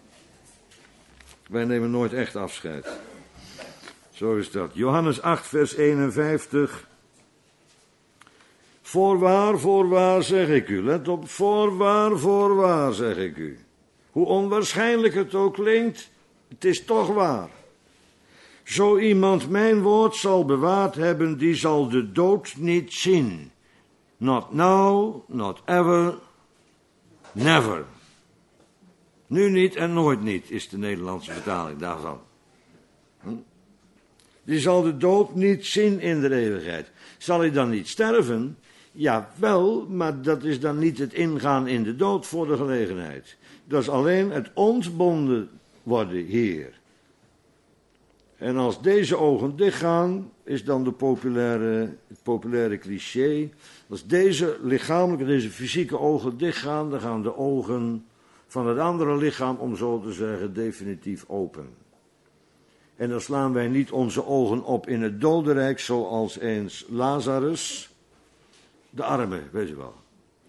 Wij nemen nooit echt afscheid. Zo is dat. Johannes acht, vers eenenvijftig. Voorwaar, voorwaar, zeg ik u. Let op, voorwaar, voorwaar, zeg ik u. Hoe onwaarschijnlijk het ook klinkt, het is toch waar. Zo iemand mijn woord zal bewaard hebben, die zal de dood niet zien. Not now, not ever, never. Nu niet en nooit niet, is de Nederlandse vertaling daarvan. Hm? Die zal de dood niet zien in de eeuwigheid. Zal hij dan niet sterven? Ja, wel, maar dat is dan niet het ingaan in de dood voor de gelegenheid. Dat is alleen het ontbonden worden hier. En als deze ogen dichtgaan, is dan de populaire, het populaire cliché. Als deze lichamelijke, deze fysieke ogen dichtgaan, dan gaan de ogen van het andere lichaam, om zo te zeggen, definitief open. En dan slaan wij niet onze ogen op in het dodenrijk, zoals eens Lazarus, de arme, weet je wel.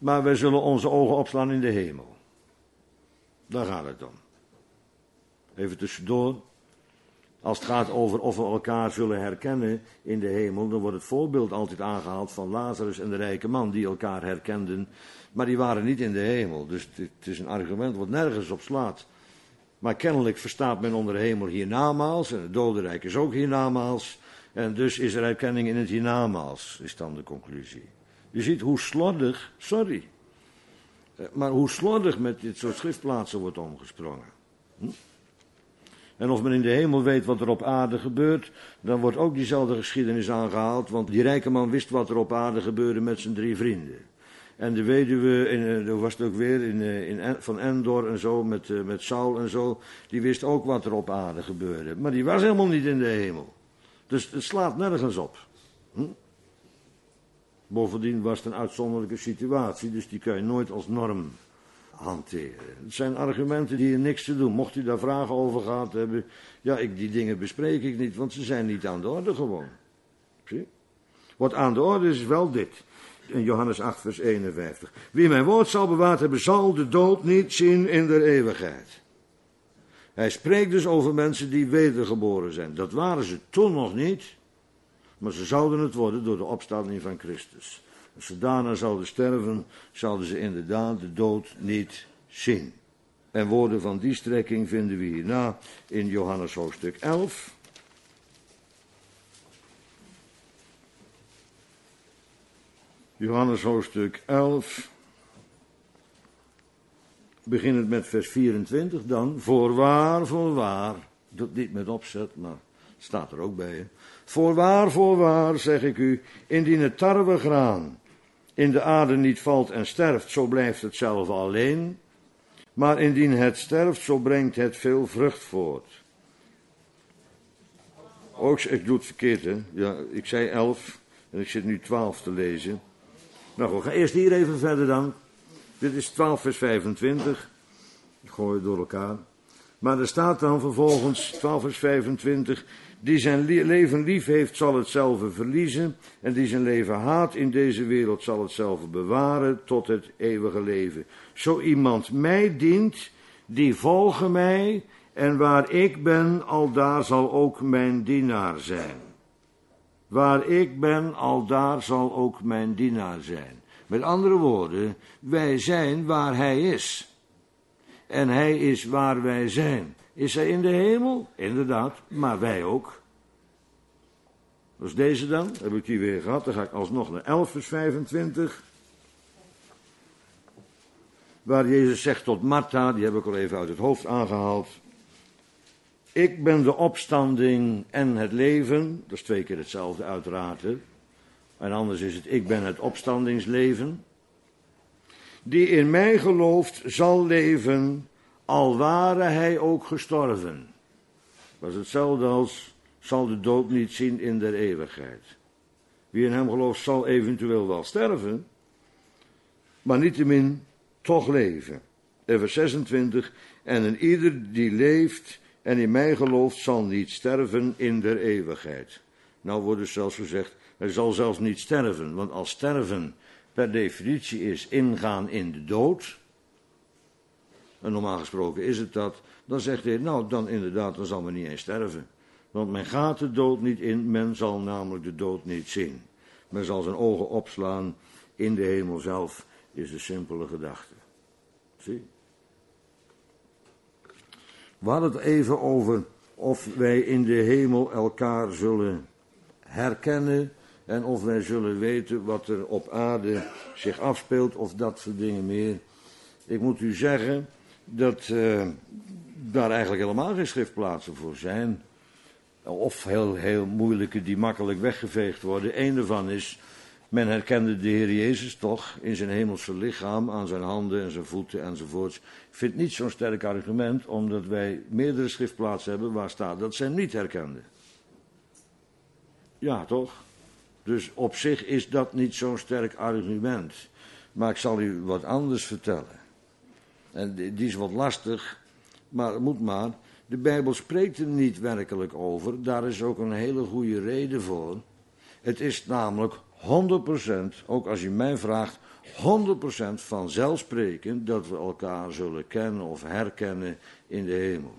Maar wij zullen onze ogen opslaan in de hemel. Daar gaat het om. Even tussendoor. Als het gaat over of we elkaar zullen herkennen in de hemel, dan wordt het voorbeeld altijd aangehaald van Lazarus en de rijke man die elkaar herkenden. Maar die waren niet in de hemel. Dus het is een argument wat nergens op slaat. Maar kennelijk verstaat men onder de hemel hiernamaals. En het dodenrijk is ook hiernamaals. En dus is er herkenning in het hiernamaals, is dan de conclusie. Je ziet hoe slordig, sorry, maar hoe slordig met dit soort schriftplaatsen wordt omgesprongen. Hm? En of men in de hemel weet wat er op aarde gebeurt, dan wordt ook diezelfde geschiedenis aangehaald. Want die rijke man wist wat er op aarde gebeurde met zijn drie vrienden. En de weduwe, in, hoe was het ook weer, in, in, van Endor en zo, met, met Saul en zo, die wist ook wat er op aarde gebeurde. Maar die was helemaal niet in de hemel. Dus het slaat nergens op. Hm? Bovendien was het een uitzonderlijke situatie, dus die kan je nooit als norm hanteren. Het zijn argumenten die er niks te doen. Mocht u daar vragen over gehad hebben, ja, ik, die dingen bespreek ik niet, want ze zijn niet aan de orde gewoon. Zie? Wat aan de orde is, is wel dit. In Johannes acht, vers eenenvijftig. Wie mijn woord zal bewaard hebben, zal de dood niet zien in der eeuwigheid. Hij spreekt dus over mensen die wedergeboren zijn. Dat waren ze toen nog niet, maar ze zouden het worden door de opstanding van Christus. Als ze daarna zouden sterven, zouden ze inderdaad de dood niet zien. En woorden van die strekking vinden we hierna in Johannes hoofdstuk elf. Johannes hoofdstuk elf, beginnend met vers vierentwintig dan. Voorwaar, voorwaar, doe het niet met opzet, maar het staat er ook bij je. Voorwaar, voorwaar, zeg ik u, indien het tarwegraan in de aarde niet valt en sterft, zo blijft het zelf alleen. Maar indien het sterft, zo brengt het veel vrucht voort. Ook, ik doe het verkeerd, hè. Ja, ik zei elf en ik zit nu twaalf te lezen. Nou goed, ga eerst hier even verder dan. Dit is twaalf vers vijfentwintig. Ik gooi het door elkaar. Maar er staat dan vervolgens, twaalf vers vijfentwintig... Die zijn leven lief heeft, zal hetzelfde verliezen. En die zijn leven haat in deze wereld, zal hetzelfde bewaren tot het eeuwige leven. Zo iemand mij dient, die volge mij. En waar ik ben, al daar zal ook mijn dienaar zijn. Waar ik ben, al daar zal ook mijn dienaar zijn. Met andere woorden, wij zijn waar hij is. En hij is waar wij zijn. Is hij in de hemel? Inderdaad, maar wij ook. Dus deze dan, heb ik die weer gehad. Dan ga ik alsnog naar elf vers vijfentwintig. Waar Jezus zegt tot Martha, die heb ik al even uit het hoofd aangehaald. Ik ben de opstanding en het leven. Dat is twee keer hetzelfde uiteraard. Hè? En anders is het, ik ben het opstandingsleven. Die in mij gelooft, zal leven, al ware hij ook gestorven. Dat is hetzelfde als, zal de dood niet zien in der eeuwigheid. Wie in hem gelooft, zal eventueel wel sterven, maar niettemin toch leven. En vers zesentwintig, en een ieder die leeft en in mij gelooft, zal niet sterven in der eeuwigheid. Nou wordt dus zelfs gezegd, hij zal zelfs niet sterven, want als sterven per definitie is ingaan in de dood, en normaal gesproken is het dat, dan zegt hij, nou dan inderdaad, dan zal men niet eens sterven. Want men gaat de dood niet in, men zal namelijk de dood niet zien. Men zal zijn ogen opslaan in de hemel zelf, is de simpele gedachte. Zie? We hadden het even over of wij in de hemel elkaar zullen herkennen en of wij zullen weten wat er op aarde zich afspeelt of dat soort dingen meer. Ik moet u zeggen dat uh, daar eigenlijk helemaal geen schriftplaatsen voor zijn. Of heel, heel moeilijke die makkelijk weggeveegd worden. Eén daarvan is, men herkende de Heer Jezus toch in zijn hemelse lichaam, aan zijn handen en zijn voeten enzovoorts. Ik vind het niet zo'n sterk argument, omdat wij meerdere schriftplaatsen hebben waar staat dat ze hem niet herkenden. Ja, toch? Dus op zich is dat niet zo'n sterk argument. Maar ik zal u wat anders vertellen. En die is wat lastig, maar het moet maar. De Bijbel spreekt er niet werkelijk over. Daar is ook een hele goede reden voor. Het is namelijk honderd procent, ook als je mij vraagt, honderd procent vanzelfsprekend dat we elkaar zullen kennen of herkennen in de hemel.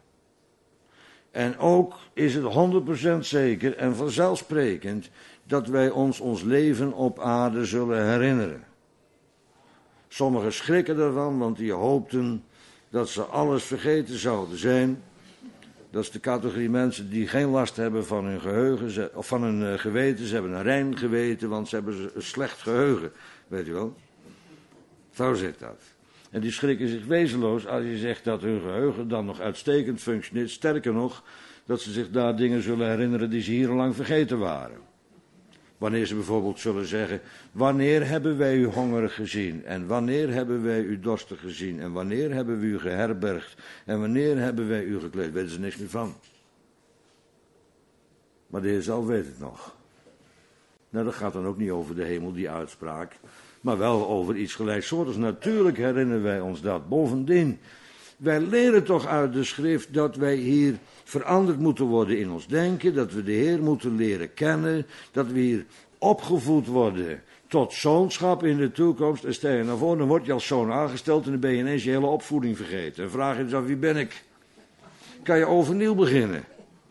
En ook is het honderd procent zeker en vanzelfsprekend dat wij ons ons leven op aarde zullen herinneren. Sommigen schrikken ervan, want die hoopten dat ze alles vergeten zouden zijn. Dat is de categorie mensen die geen last hebben van hun geheugen, of van hun geweten. Ze hebben een rein geweten, want ze hebben een slecht geheugen. Weet u wel? Zo zit dat. En die schrikken zich wezenloos als je zegt dat hun geheugen dan nog uitstekend functioneert. Sterker nog, dat ze zich daar dingen zullen herinneren die ze hier al lang vergeten waren. Wanneer ze bijvoorbeeld zullen zeggen, wanneer hebben wij u hongerig gezien? En wanneer hebben wij u dorstig gezien? En wanneer hebben we u geherbergd? En wanneer hebben wij u gekleed? Weten ze niks meer van. Maar de Heer zelf weet het nog. Nou, dat gaat dan ook niet over de hemel, die uitspraak. Maar wel over iets gelijksoortigs. Natuurlijk herinneren wij ons dat. Bovendien, wij leren toch uit de schrift dat wij hier veranderd moeten worden in ons denken. Dat we de Heer moeten leren kennen. Dat we hier opgevoed worden tot zoonschap in de toekomst. En stel je nou voor, dan word je als zoon aangesteld en dan ben je ineens je hele opvoeding vergeten. En vraag je dus af, wie ben ik? Kan je overnieuw beginnen?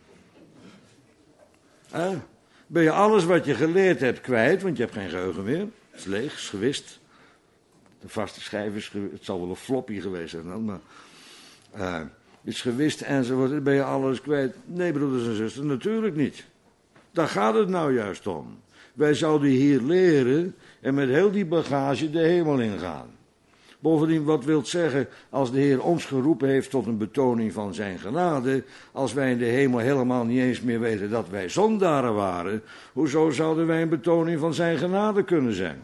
Eh? Ben je alles wat je geleerd hebt kwijt, want je hebt geen geheugen meer. Het is leeg, is gewist. De vaste schijf is gewist. Het zal wel een floppy geweest zijn dan, maar... Uh, is gewist enzovoort, dan ben je alles kwijt. Nee, broeders en zusters, natuurlijk niet. Daar gaat het nou juist om. Wij zouden hier leren en met heel die bagage de hemel ingaan. Bovendien, wat wil het zeggen als de Heer ons geroepen heeft tot een betoning van zijn genade, als wij in de hemel helemaal niet eens meer weten dat wij zondaren waren, hoezo zouden wij een betoning van zijn genade kunnen zijn?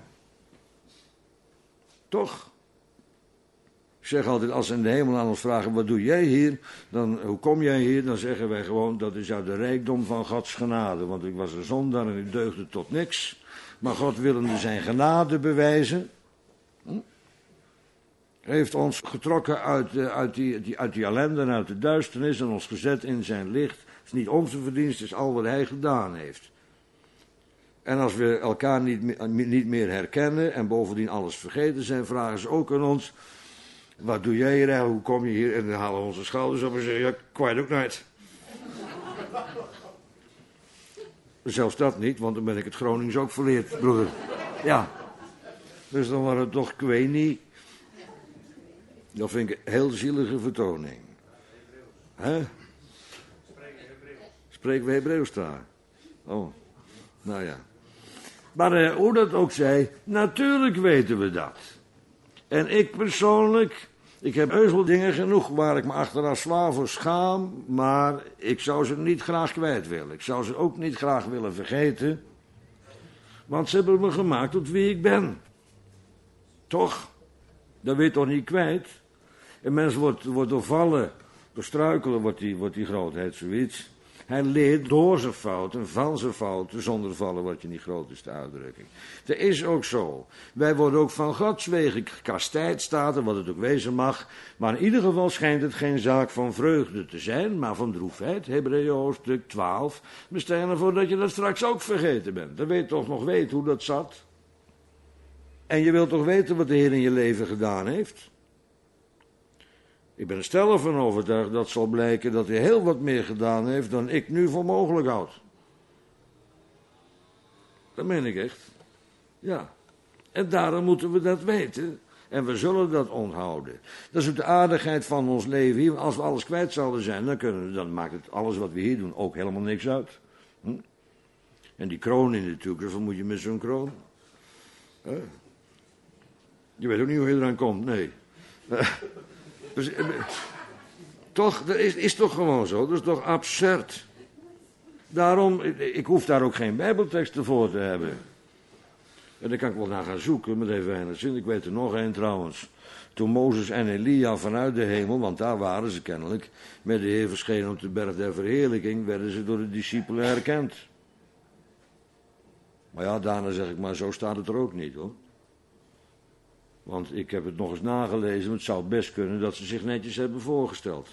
Toch? Ik zeg altijd, als ze in de hemel aan ons vragen, wat doe jij hier? Dan, hoe kom jij hier? Dan zeggen wij gewoon, dat is uit de rijkdom van Gods genade. Want ik was een zondaar en ik deugde tot niks. Maar God willende zijn genade bewijzen, hm? heeft ons getrokken uit, uh, uit, die, die, uit die ellende en uit de duisternis en ons gezet in zijn licht. Het is niet onze verdienst, het is al wat hij gedaan heeft. En als we elkaar niet, niet meer herkennen en bovendien alles vergeten zijn, vragen ze ook aan ons, wat doe jij hier eigenlijk? Hoe kom je hier? En dan halen we onze schouders op en zeggen, ja, kwijt ook nooit. Zelfs dat niet, want dan ben ik het Gronings ook verleerd, broeder. Ja. Dus dan waren het toch kwee niet. Dat vind ik een heel zielige vertoning. Hè? Spreken we Hebreeuws daar? Oh, nou ja. Maar eh, hoe dat ook zij, natuurlijk weten we dat. En ik persoonlijk, ik heb heus wel dingen genoeg waar ik me achteraf zwaar voor schaam, maar ik zou ze niet graag kwijt willen. Ik zou ze ook niet graag willen vergeten, want ze hebben me gemaakt tot wie ik ben. Toch? Dat weet je toch niet kwijt? Een mens wordt, wordt door vallen, door struikelen wordt die, wordt die grootheid zoiets. Hij leert door zijn fouten, van zijn fouten, zonder vallen wordt je niet groot, is de uitdrukking. Dat is ook zo. Wij worden ook van Gods wegen gekastijd, staat er, wat het ook wezen mag. Maar in ieder geval schijnt het geen zaak van vreugde te zijn, maar van droefheid. Hebreeën hoofdstuk twaalf. Maar stel je ervoor dat je dat straks ook vergeten bent. Dan weet je toch nog weten hoe dat zat. En je wilt toch weten wat de Heer in je leven gedaan heeft? Ik ben er stellig van overtuigd dat zal blijken dat hij heel wat meer gedaan heeft dan ik nu voor mogelijk houd. Dat meen ik echt. Ja. En daarom moeten we dat weten. En we zullen dat onthouden. Dat is ook de aardigheid van ons leven hier. Als we alles kwijt zouden zijn, dan, kunnen we, dan maakt het alles wat we hier doen ook helemaal niks uit. Hm? En die kroon in de toekomst, wat moet je met zo'n kroon? Huh? Je weet ook niet hoe je eraan komt, nee. Dus, toch, dat is, is toch gewoon zo, dat is toch absurd. Daarom, ik hoef daar ook geen bijbelteksten voor te hebben. En daar kan ik wel naar gaan zoeken, maar dat heeft weinig zin. Ik weet er nog één trouwens. Toen Mozes en Elia vanuit de hemel, want daar waren ze kennelijk, met de Heer verschenen op de berg der verheerlijking, werden ze door de discipelen herkend. Maar ja, daarna zeg ik maar, zo staat het er ook niet hoor. Want ik heb het nog eens nagelezen, het zou best kunnen dat ze zich netjes hebben voorgesteld.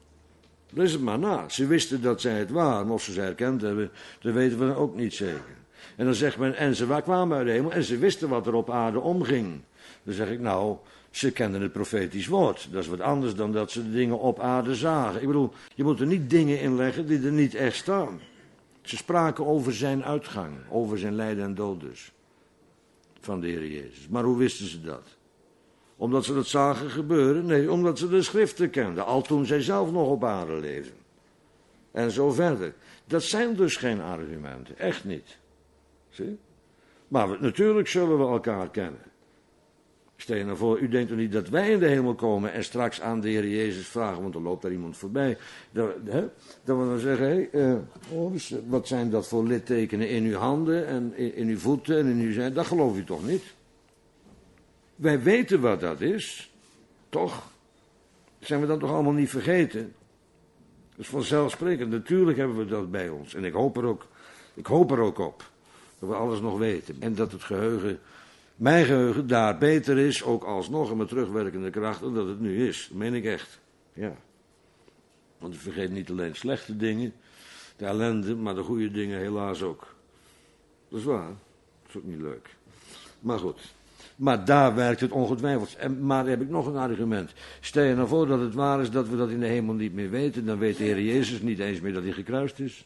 Lees het maar na. Ze wisten dat zij het waren, maar of ze ze herkend hebben, dat weten we ook niet zeker. En dan zegt men, en ze kwamen uit de hemel en ze wisten wat er op aarde omging. Dan zeg ik, nou, ze kenden het profetisch woord. Dat is wat anders dan dat ze de dingen op aarde zagen. Ik bedoel, je moet er niet dingen in leggen die er niet echt staan. Ze spraken over zijn uitgang, over zijn lijden en dood dus. Van de Heer Jezus. Maar hoe wisten ze dat? Omdat ze dat zagen gebeuren? Nee, omdat ze de schriften kenden. Al toen zij zelf nog op aarde leefden. En zo verder. Dat zijn dus geen argumenten. Echt niet. Zie? Maar we, natuurlijk zullen we elkaar kennen. Stel je nou voor, u denkt toch niet dat wij in de hemel komen en straks aan de Heer Jezus vragen, want er loopt daar iemand voorbij. Dat, hè, dat we dan zeggen, hé, hey, uh, oh, wat zijn dat voor littekenen in uw handen en in, in uw voeten en in uw zijn? Dat geloof u toch niet? Wij weten wat dat is, toch? Zijn we dat toch allemaal niet vergeten? Dat is vanzelfsprekend, natuurlijk hebben we dat bij ons. En ik hoop er ook, ik hoop er ook op, dat we alles nog weten. En dat het geheugen, mijn geheugen, daar beter is, ook alsnog en met terugwerkende kracht, dan dat het nu is. Dat meen ik echt, ja. Want ik vergeet niet alleen slechte dingen, de ellende, maar de goede dingen helaas ook. Dat is waar, dat is ook niet leuk. Maar goed. Maar daar werkt het ongetwijfeld. En, maar heb ik nog een argument. Stel je nou voor dat het waar is dat we dat in de hemel niet meer weten. Dan weet de Heer Jezus niet eens meer dat hij gekruist is.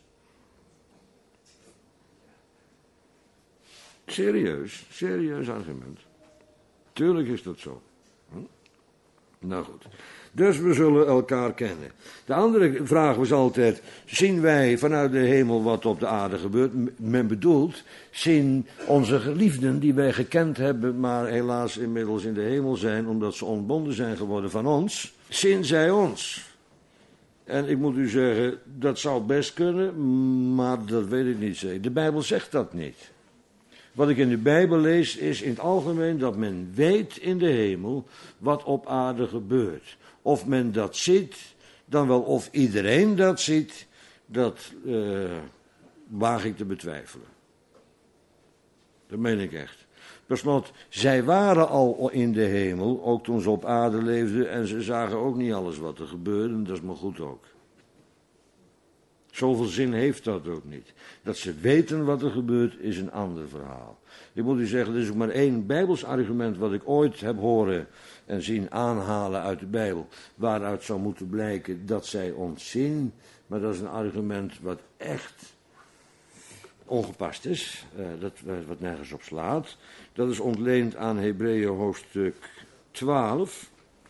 Serieus, serieus argument. Tuurlijk is dat zo. Hm? Nou goed. Dus we zullen elkaar kennen. De andere vraag was altijd, zien wij vanuit de hemel wat op de aarde gebeurt? Men bedoelt, zien onze geliefden die wij gekend hebben, maar helaas inmiddels in de hemel zijn, omdat ze ontbonden zijn geworden van ons, zien zij ons? En ik moet u zeggen, dat zou best kunnen, maar dat weet ik niet zeker. De Bijbel zegt dat niet. Wat ik in de Bijbel lees is in het algemeen dat men weet in de hemel wat op aarde gebeurt. Of men dat ziet, dan wel of iedereen dat ziet, dat uh, waag ik te betwijfelen. Dat meen ik echt. Per slot, zij waren al in de hemel, ook toen ze op aarde leefden, en ze zagen ook niet alles wat er gebeurde, dat is maar goed ook. Zoveel zin heeft dat ook niet. Dat ze weten wat er gebeurt, is een ander verhaal. Ik moet u zeggen, er is ook maar één Bijbels argument wat ik ooit heb horen en zien aanhalen uit de Bijbel, waaruit zou moeten blijken dat zij ons zien. Maar dat is een argument wat echt ongepast is, uh, dat wat nergens op slaat. Dat is ontleend aan Hebreeën hoofdstuk twaalf.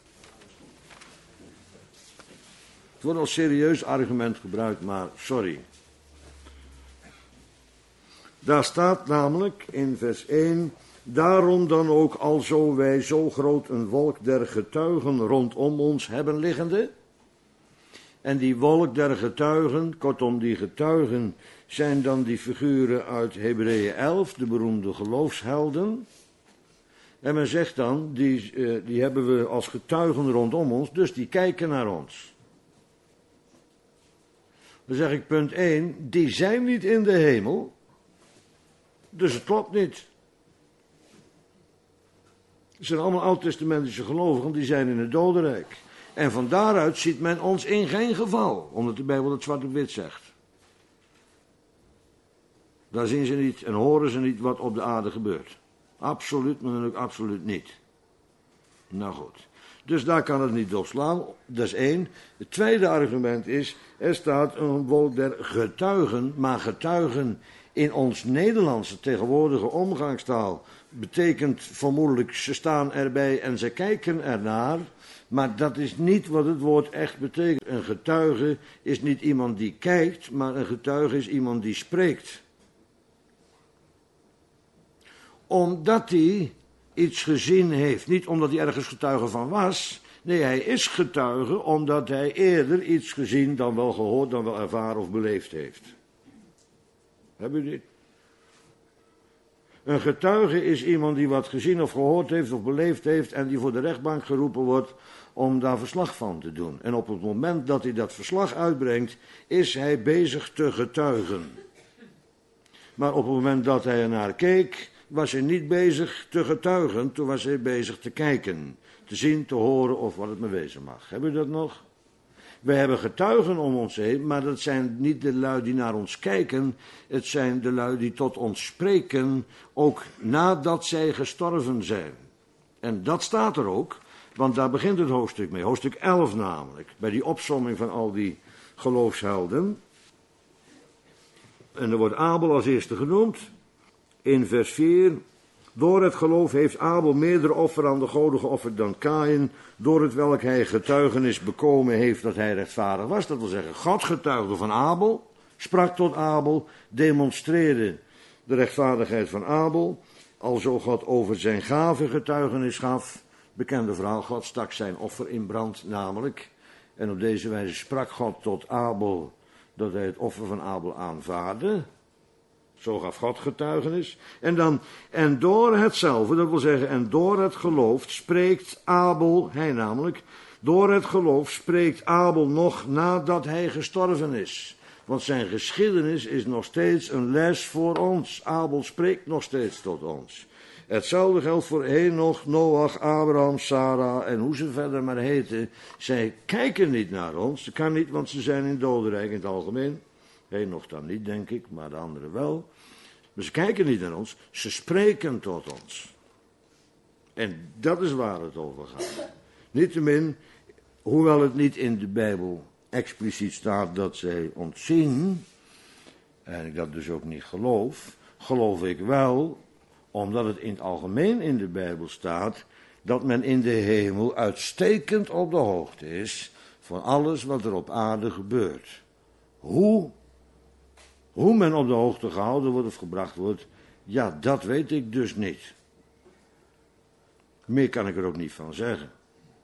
Het wordt als serieus argument gebruikt, maar sorry. Daar staat namelijk in vers één, daarom dan ook alzo wij zo groot een wolk der getuigen rondom ons hebben liggende. En die wolk der getuigen, kortom die getuigen, zijn dan die figuren uit Hebreeën elf, de beroemde geloofshelden. En men zegt dan, die, uh, die hebben we als getuigen rondom ons, dus die kijken naar ons. Dan zeg ik punt één, die zijn niet in de hemel, dus het klopt niet. Het zijn allemaal oud-testamentische gelovigen, die zijn in het dodenrijk. En van daaruit ziet men ons in geen geval, omdat de Bijbel het zwart op wit zegt. Daar zien ze niet en horen ze niet wat op de aarde gebeurt. Absoluut, maar dan ook absoluut niet. Nou goed. Dus daar kan het niet op slaan. Dat is één. Het tweede argument is, er staat een wolk der getuigen, maar getuigen in ons Nederlandse tegenwoordige omgangstaal betekent vermoedelijk, ze staan erbij en ze kijken ernaar, maar dat is niet wat het woord echt betekent. Een getuige is niet iemand die kijkt, maar een getuige is iemand die spreekt. Omdat hij iets gezien heeft. Niet omdat hij ergens getuige van was. Nee, hij is getuige omdat hij eerder iets gezien, dan wel gehoord, dan wel ervaren of beleefd heeft. Hebben jullie dit? Een getuige is iemand die wat gezien of gehoord heeft of beleefd heeft en die voor de rechtbank geroepen wordt om daar verslag van te doen. En op het moment dat hij dat verslag uitbrengt, is hij bezig te getuigen. Maar op het moment dat hij ernaar keek, was hij niet bezig te getuigen, toen was hij bezig te kijken. Te zien, te horen of wat het me wezen mag. Hebben jullie dat nog? We hebben getuigen om ons heen, maar dat zijn niet de lui die naar ons kijken. Het zijn de lui die tot ons spreken, ook nadat zij gestorven zijn. En dat staat er ook, want daar begint het hoofdstuk mee. Hoofdstuk elf namelijk, bij die opsomming van al die geloofshelden. En er wordt Abel als eerste genoemd, in vers vier. Door het geloof heeft Abel meerdere offer aan de goden geofferd dan Kaïn, door het welk hij getuigenis bekomen heeft dat hij rechtvaardig was. Dat wil zeggen, God getuigde van Abel, sprak tot Abel, demonstreerde de rechtvaardigheid van Abel, alzo God over zijn gave getuigenis gaf. Bekende verhaal, God stak zijn offer in brand namelijk. En op deze wijze sprak God tot Abel dat hij het offer van Abel aanvaardde. Zo gaf God getuigenis. En dan, en door hetzelfde, dat wil zeggen, en door het geloof spreekt Abel, hij namelijk, door het geloof spreekt Abel nog nadat hij gestorven is. Want zijn geschiedenis is nog steeds een les voor ons. Abel spreekt nog steeds tot ons. Hetzelfde geldt voor Henoch, Noach, Abraham, Sarah en hoe ze verder maar heten. Zij kijken niet naar ons. Dat kan niet, want ze zijn in dodenrijk in het algemeen. Henoch dan niet, denk ik, maar de anderen wel. Maar ze kijken niet naar ons, ze spreken tot ons. En dat is waar het over gaat. Niettemin, hoewel het niet in de Bijbel expliciet staat dat zij ons zien, en ik dat dus ook niet geloof, geloof ik wel, omdat het in het algemeen in de Bijbel staat, dat men in de hemel uitstekend op de hoogte is van alles wat er op aarde gebeurt. Hoe, hoe men op de hoogte gehouden wordt of gebracht wordt, ja, dat weet ik dus niet. Meer kan ik er ook niet van zeggen.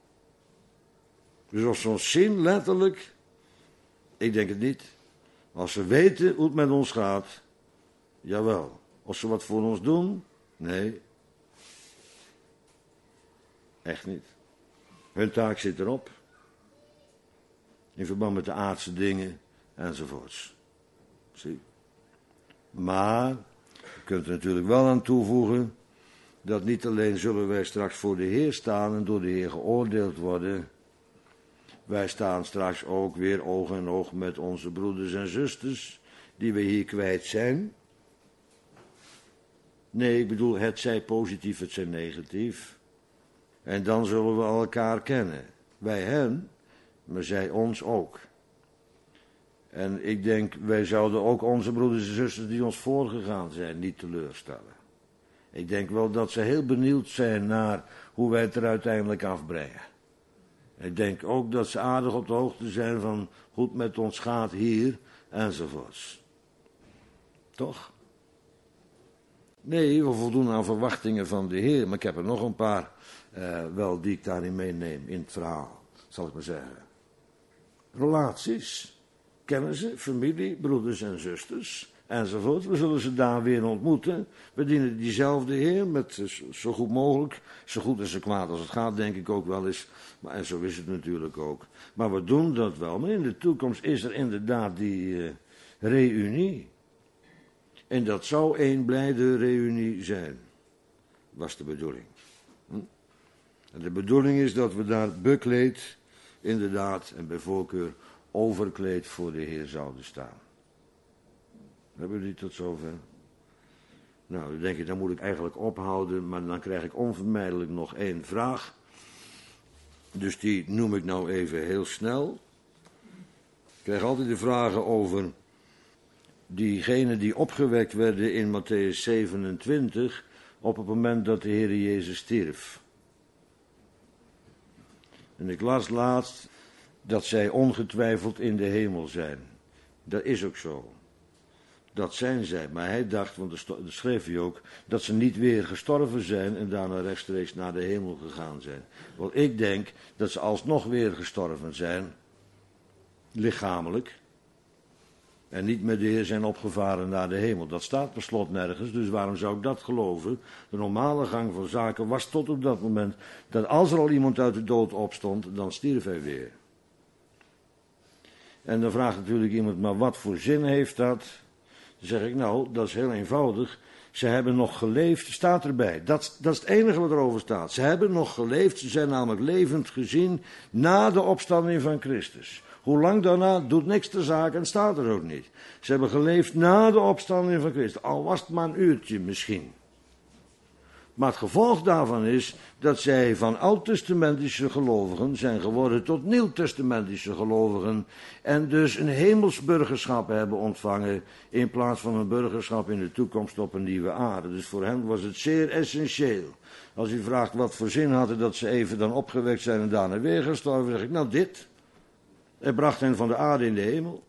Dus of ze ons zien, letterlijk, ik denk het niet. Als ze weten hoe het met ons gaat, jawel. Of ze wat voor ons doen, nee. Echt niet. Hun taak zit erop. In verband met de aardse dingen enzovoorts. Zie. Maar, je kunt er natuurlijk wel aan toevoegen, dat niet alleen zullen wij straks voor de Heer staan en door de Heer geoordeeld worden. Wij staan straks ook weer oog in oog met onze broeders en zusters, die we hier kwijt zijn. Nee, ik bedoel, het zij positief, het zij negatief. En dan zullen we elkaar kennen. Wij hen, maar zij ons ook. En ik denk, wij zouden ook onze broeders en zusters die ons voorgegaan zijn niet teleurstellen. Ik denk wel dat ze heel benieuwd zijn naar hoe wij het er uiteindelijk afbrengen. Ik denk ook dat ze aardig op de hoogte zijn van hoe het met ons gaat hier enzovoorts. Toch? Nee, we voldoen aan verwachtingen van de Heer, maar ik heb er nog een paar uh, wel die ik daarin meeneem in het verhaal, zal ik maar zeggen. Relaties, kennissen, familie, broeders en zusters enzovoort. We zullen ze daar weer ontmoeten. We dienen diezelfde Heer met zo goed mogelijk, zo goed en zo kwaad als het gaat, denk ik ook wel eens. Maar, en zo is het natuurlijk ook. Maar we doen dat wel. Maar in de toekomst is er inderdaad die uh, reunie. En dat zou één blijde reunie zijn. Was de bedoeling. Hm? En de bedoeling is dat we daar bekleed, inderdaad, en bij voorkeur overkleed voor de Heer zouden staan. Hebben we die tot zover? Nou, dan denk ik, dan moet ik eigenlijk ophouden, maar dan krijg ik onvermijdelijk nog één vraag. Dus die noem ik nou even heel snel. Ik krijg altijd de vragen over diegenen die opgewekt werden in Matthäus zevenentwintig op het moment dat de Heer Jezus stierf. En ik las laatst dat zij ongetwijfeld in de hemel zijn. Dat is ook zo. Dat zijn zij. Maar hij dacht, want dat schreef hij ook, dat ze niet weer gestorven zijn en daarna rechtstreeks naar de hemel gegaan zijn. Want ik denk dat ze alsnog weer gestorven zijn, lichamelijk, en niet met de Heer zijn opgevaren naar de hemel. Dat staat per slot nergens, dus waarom zou ik dat geloven? De normale gang van zaken was tot op dat moment dat als er al iemand uit de dood opstond, dan stierf hij weer. En dan vraagt natuurlijk iemand, maar wat voor zin heeft dat? Dan zeg ik, nou, dat is heel eenvoudig. Ze hebben nog geleefd, staat erbij. Dat, dat is het enige wat erover staat. Ze hebben nog geleefd, ze zijn namelijk levend gezien na de opstanding van Christus. Hoe lang daarna doet niks ter zake en staat er ook niet. Ze hebben geleefd na de opstanding van Christus, al was het maar een uurtje misschien. Maar het gevolg daarvan is dat zij van oud-testamentische gelovigen zijn geworden tot nieuw-testamentische gelovigen en dus een hemels burgerschap hebben ontvangen in plaats van een burgerschap in de toekomst op een nieuwe aarde. Dus voor hen was het zeer essentieel. Als u vraagt wat voor zin hadden dat ze even dan opgewekt zijn en daarna weer gestorven, zeg ik, nou dit. Er bracht hen van de aarde in de hemel.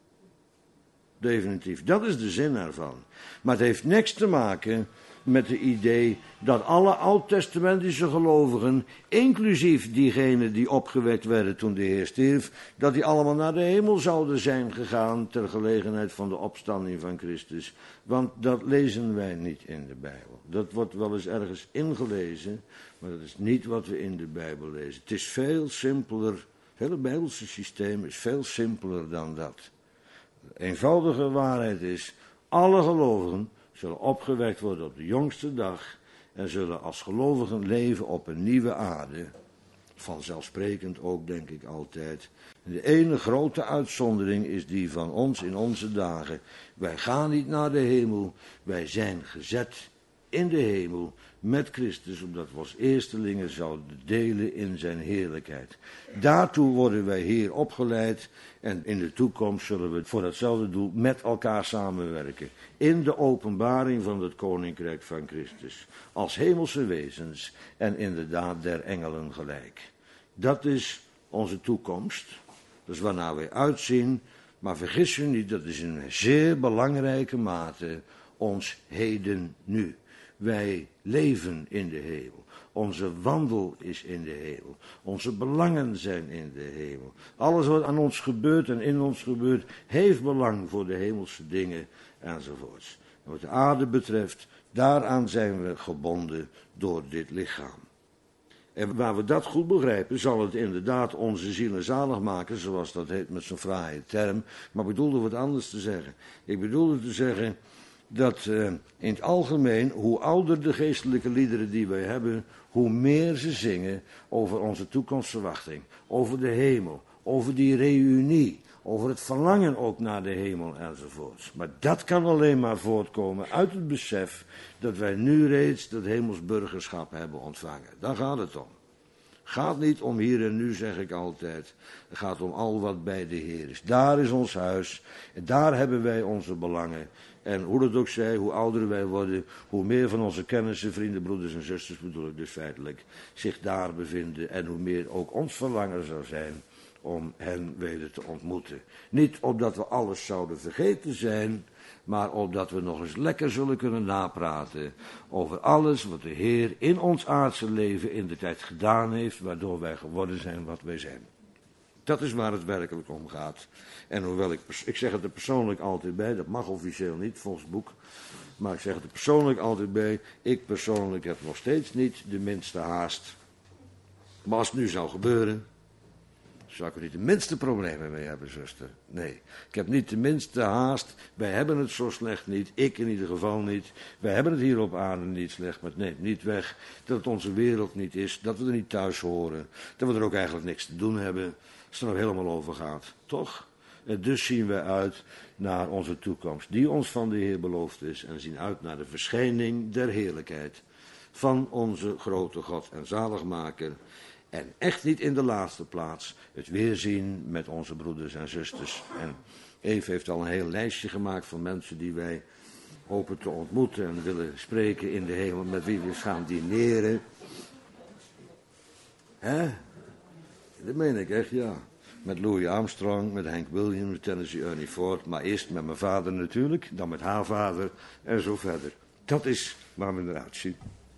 Definitief, dat is de zin ervan. Maar het heeft niks te maken met het idee dat alle oud-testamentische gelovigen, inclusief diegenen die opgewekt werden toen de Heer stierf, dat die allemaal naar de hemel zouden zijn gegaan ter gelegenheid van de opstanding van Christus. Want dat lezen wij niet in de Bijbel. Dat wordt wel eens ergens ingelezen, maar dat is niet wat we in de Bijbel lezen. Het is veel simpeler, het hele Bijbelse systeem is veel simpeler dan dat. De eenvoudige waarheid is, alle gelovigen zullen opgewekt worden op de jongste dag en zullen als gelovigen leven op een nieuwe aarde. Vanzelfsprekend ook, denk ik altijd. En de ene grote uitzondering is die van ons in onze dagen. Wij gaan niet naar de hemel, wij zijn gezet in de hemel met Christus, omdat we als eerstelingen zouden delen in zijn heerlijkheid. Daartoe worden wij hier opgeleid en in de toekomst zullen we voor datzelfde doel met elkaar samenwerken. In de openbaring van het koninkrijk van Christus. Als hemelse wezens en inderdaad der engelen gelijk. Dat is onze toekomst. Dat is waarnaar wij uitzien. Maar vergis u niet, dat is in een zeer belangrijke mate ons heden nu. Wij leven in de hemel. Onze wandel is in de hemel. Onze belangen zijn in de hemel. Alles wat aan ons gebeurt en in ons gebeurt, heeft belang voor de hemelse dingen enzovoorts. En wat de aarde betreft, daaraan zijn we gebonden door dit lichaam. En waar we dat goed begrijpen, zal het inderdaad onze zielen zalig maken, zoals dat heet met zo'n fraaie term. Maar ik bedoelde wat anders te zeggen. Ik bedoelde te zeggen dat uh, in het algemeen, hoe ouder de geestelijke liederen die wij hebben, hoe meer ze zingen over onze toekomstverwachting, over de hemel, over die reunie, over het verlangen ook naar de hemel enzovoorts. Maar dat kan alleen maar voortkomen uit het besef dat wij nu reeds dat hemels burgerschap hebben ontvangen. Daar gaat het om. Gaat niet om hier en nu, zeg ik altijd. Het gaat om al wat bij de Heer is. Daar is ons huis. En daar hebben wij onze belangen. En hoe dat ook zij, hoe ouder wij worden, hoe meer van onze kennissen, vrienden, broeders en zusters, bedoel ik dus feitelijk, zich daar bevinden. En hoe meer ook ons verlangen zou zijn om hen weder te ontmoeten. Niet opdat we alles zouden vergeten zijn, maar opdat we nog eens lekker zullen kunnen napraten over alles wat de Heer in ons aardse leven in de tijd gedaan heeft, waardoor wij geworden zijn wat wij zijn. Dat is waar het werkelijk om gaat. En hoewel ik, ik zeg het er persoonlijk altijd bij, dat mag officieel niet volgens het boek, maar ik zeg het er persoonlijk altijd bij, ik persoonlijk heb nog steeds niet de minste haast. Maar als het nu zou gebeuren, zou ik er niet de minste problemen mee hebben, zuster. Nee, ik heb niet de minste haast. Wij hebben het zo slecht niet. Ik in ieder geval niet. Wij hebben het hier op aarde niet slecht, maar het neemt niet weg dat het onze wereld niet is. Dat we er niet thuis horen. Dat we er ook eigenlijk niks te doen hebben. Als het er nou helemaal over gaat. Toch? En dus zien wij uit naar onze toekomst. Die ons van de Heer beloofd is. En zien uit naar de verschijning der heerlijkheid. Van onze grote God en zaligmaker. En echt niet in de laatste plaats het weerzien met onze broeders en zusters. En Eve heeft al een heel lijstje gemaakt van mensen die wij hopen te ontmoeten en willen spreken in de hemel, met wie we gaan dineren. Hè? Dat meen ik echt, ja. Met Louis Armstrong, met Hank Williams, Tennessee Ernie Ford, maar eerst met mijn vader natuurlijk, dan met haar vader en zo verder. Dat is waar we eruit zien.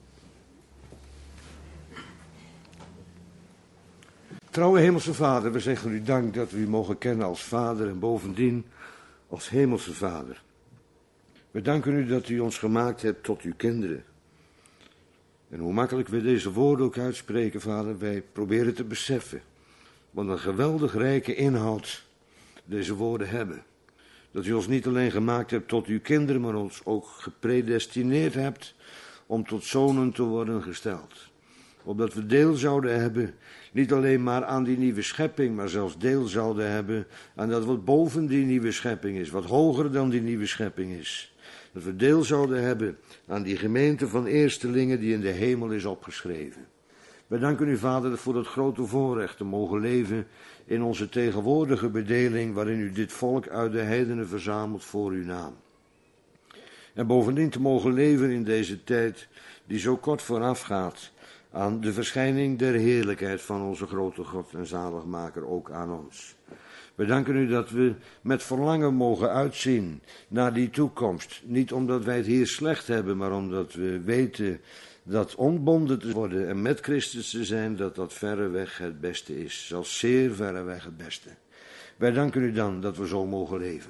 Trouwe hemelse Vader, we zeggen u dank dat we u mogen kennen als Vader en bovendien als hemelse Vader. We danken u dat u ons gemaakt hebt tot uw kinderen. En hoe makkelijk we deze woorden ook uitspreken, Vader, wij proberen te beseffen wat een geweldig rijke inhoud deze woorden hebben. Dat u ons niet alleen gemaakt hebt tot uw kinderen, maar ons ook gepredestineerd hebt om tot zonen te worden gesteld. Opdat we deel zouden hebben, niet alleen maar aan die nieuwe schepping, maar zelfs deel zouden hebben aan dat wat boven die nieuwe schepping is, wat hoger dan die nieuwe schepping is. Dat we deel zouden hebben aan die gemeente van eerstelingen die in de hemel is opgeschreven. Wij danken u, Vader, voor het grote voorrecht te mogen leven in onze tegenwoordige bedeling, waarin u dit volk uit de heidenen verzamelt voor uw naam. En bovendien te mogen leven in deze tijd die zo kort voorafgaat aan de verschijning der heerlijkheid van onze grote God en zaligmaker ook aan ons. We danken u dat we met verlangen mogen uitzien naar die toekomst. Niet omdat wij het hier slecht hebben, maar omdat we weten dat ontbonden te worden en met Christus te zijn, dat dat verreweg het beste is. Zelfs zeer verreweg het beste. Wij danken u dan dat we zo mogen leven.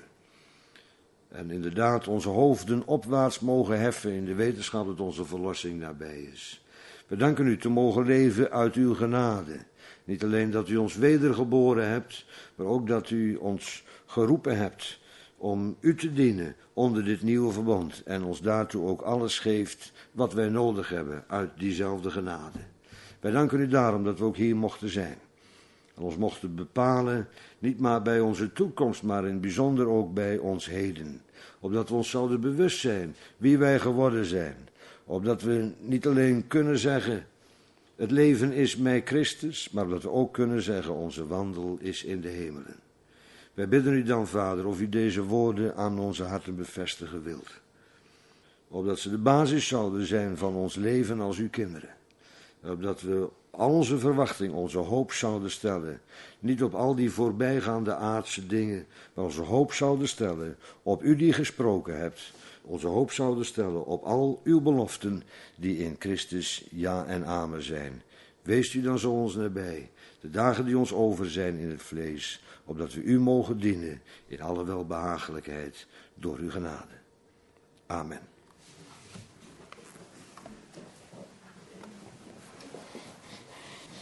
En inderdaad onze hoofden opwaarts mogen heffen in de wetenschap dat onze verlossing nabij is. We danken u te mogen leven uit uw genade. Niet alleen dat u ons wedergeboren hebt, maar ook dat u ons geroepen hebt om u te dienen onder dit nieuwe verbond. En ons daartoe ook alles geeft wat wij nodig hebben uit diezelfde genade. Wij danken u daarom dat we ook hier mochten zijn. En ons mochten bepalen, niet maar bij onze toekomst, maar in het bijzonder ook bij ons heden. Opdat we ons zouden bewust zijn wie wij geworden zijn. Opdat we niet alleen kunnen zeggen, het leven is mij Christus, maar dat we ook kunnen zeggen, onze wandel is in de hemelen. Wij bidden u dan, Vader, of u deze woorden aan onze harten bevestigen wilt. Opdat ze de basis zouden zijn van ons leven als uw kinderen. Opdat we al onze verwachting, onze hoop zouden stellen, niet op al die voorbijgaande aardse dingen, maar onze hoop zouden stellen op u die gesproken hebt. Onze hoop zouden stellen op al uw beloften die in Christus ja en amen zijn. Wees u dan zo ons nabij, de dagen die ons over zijn in het vlees, opdat we u mogen dienen in alle welbehagelijkheid door uw genade. Amen.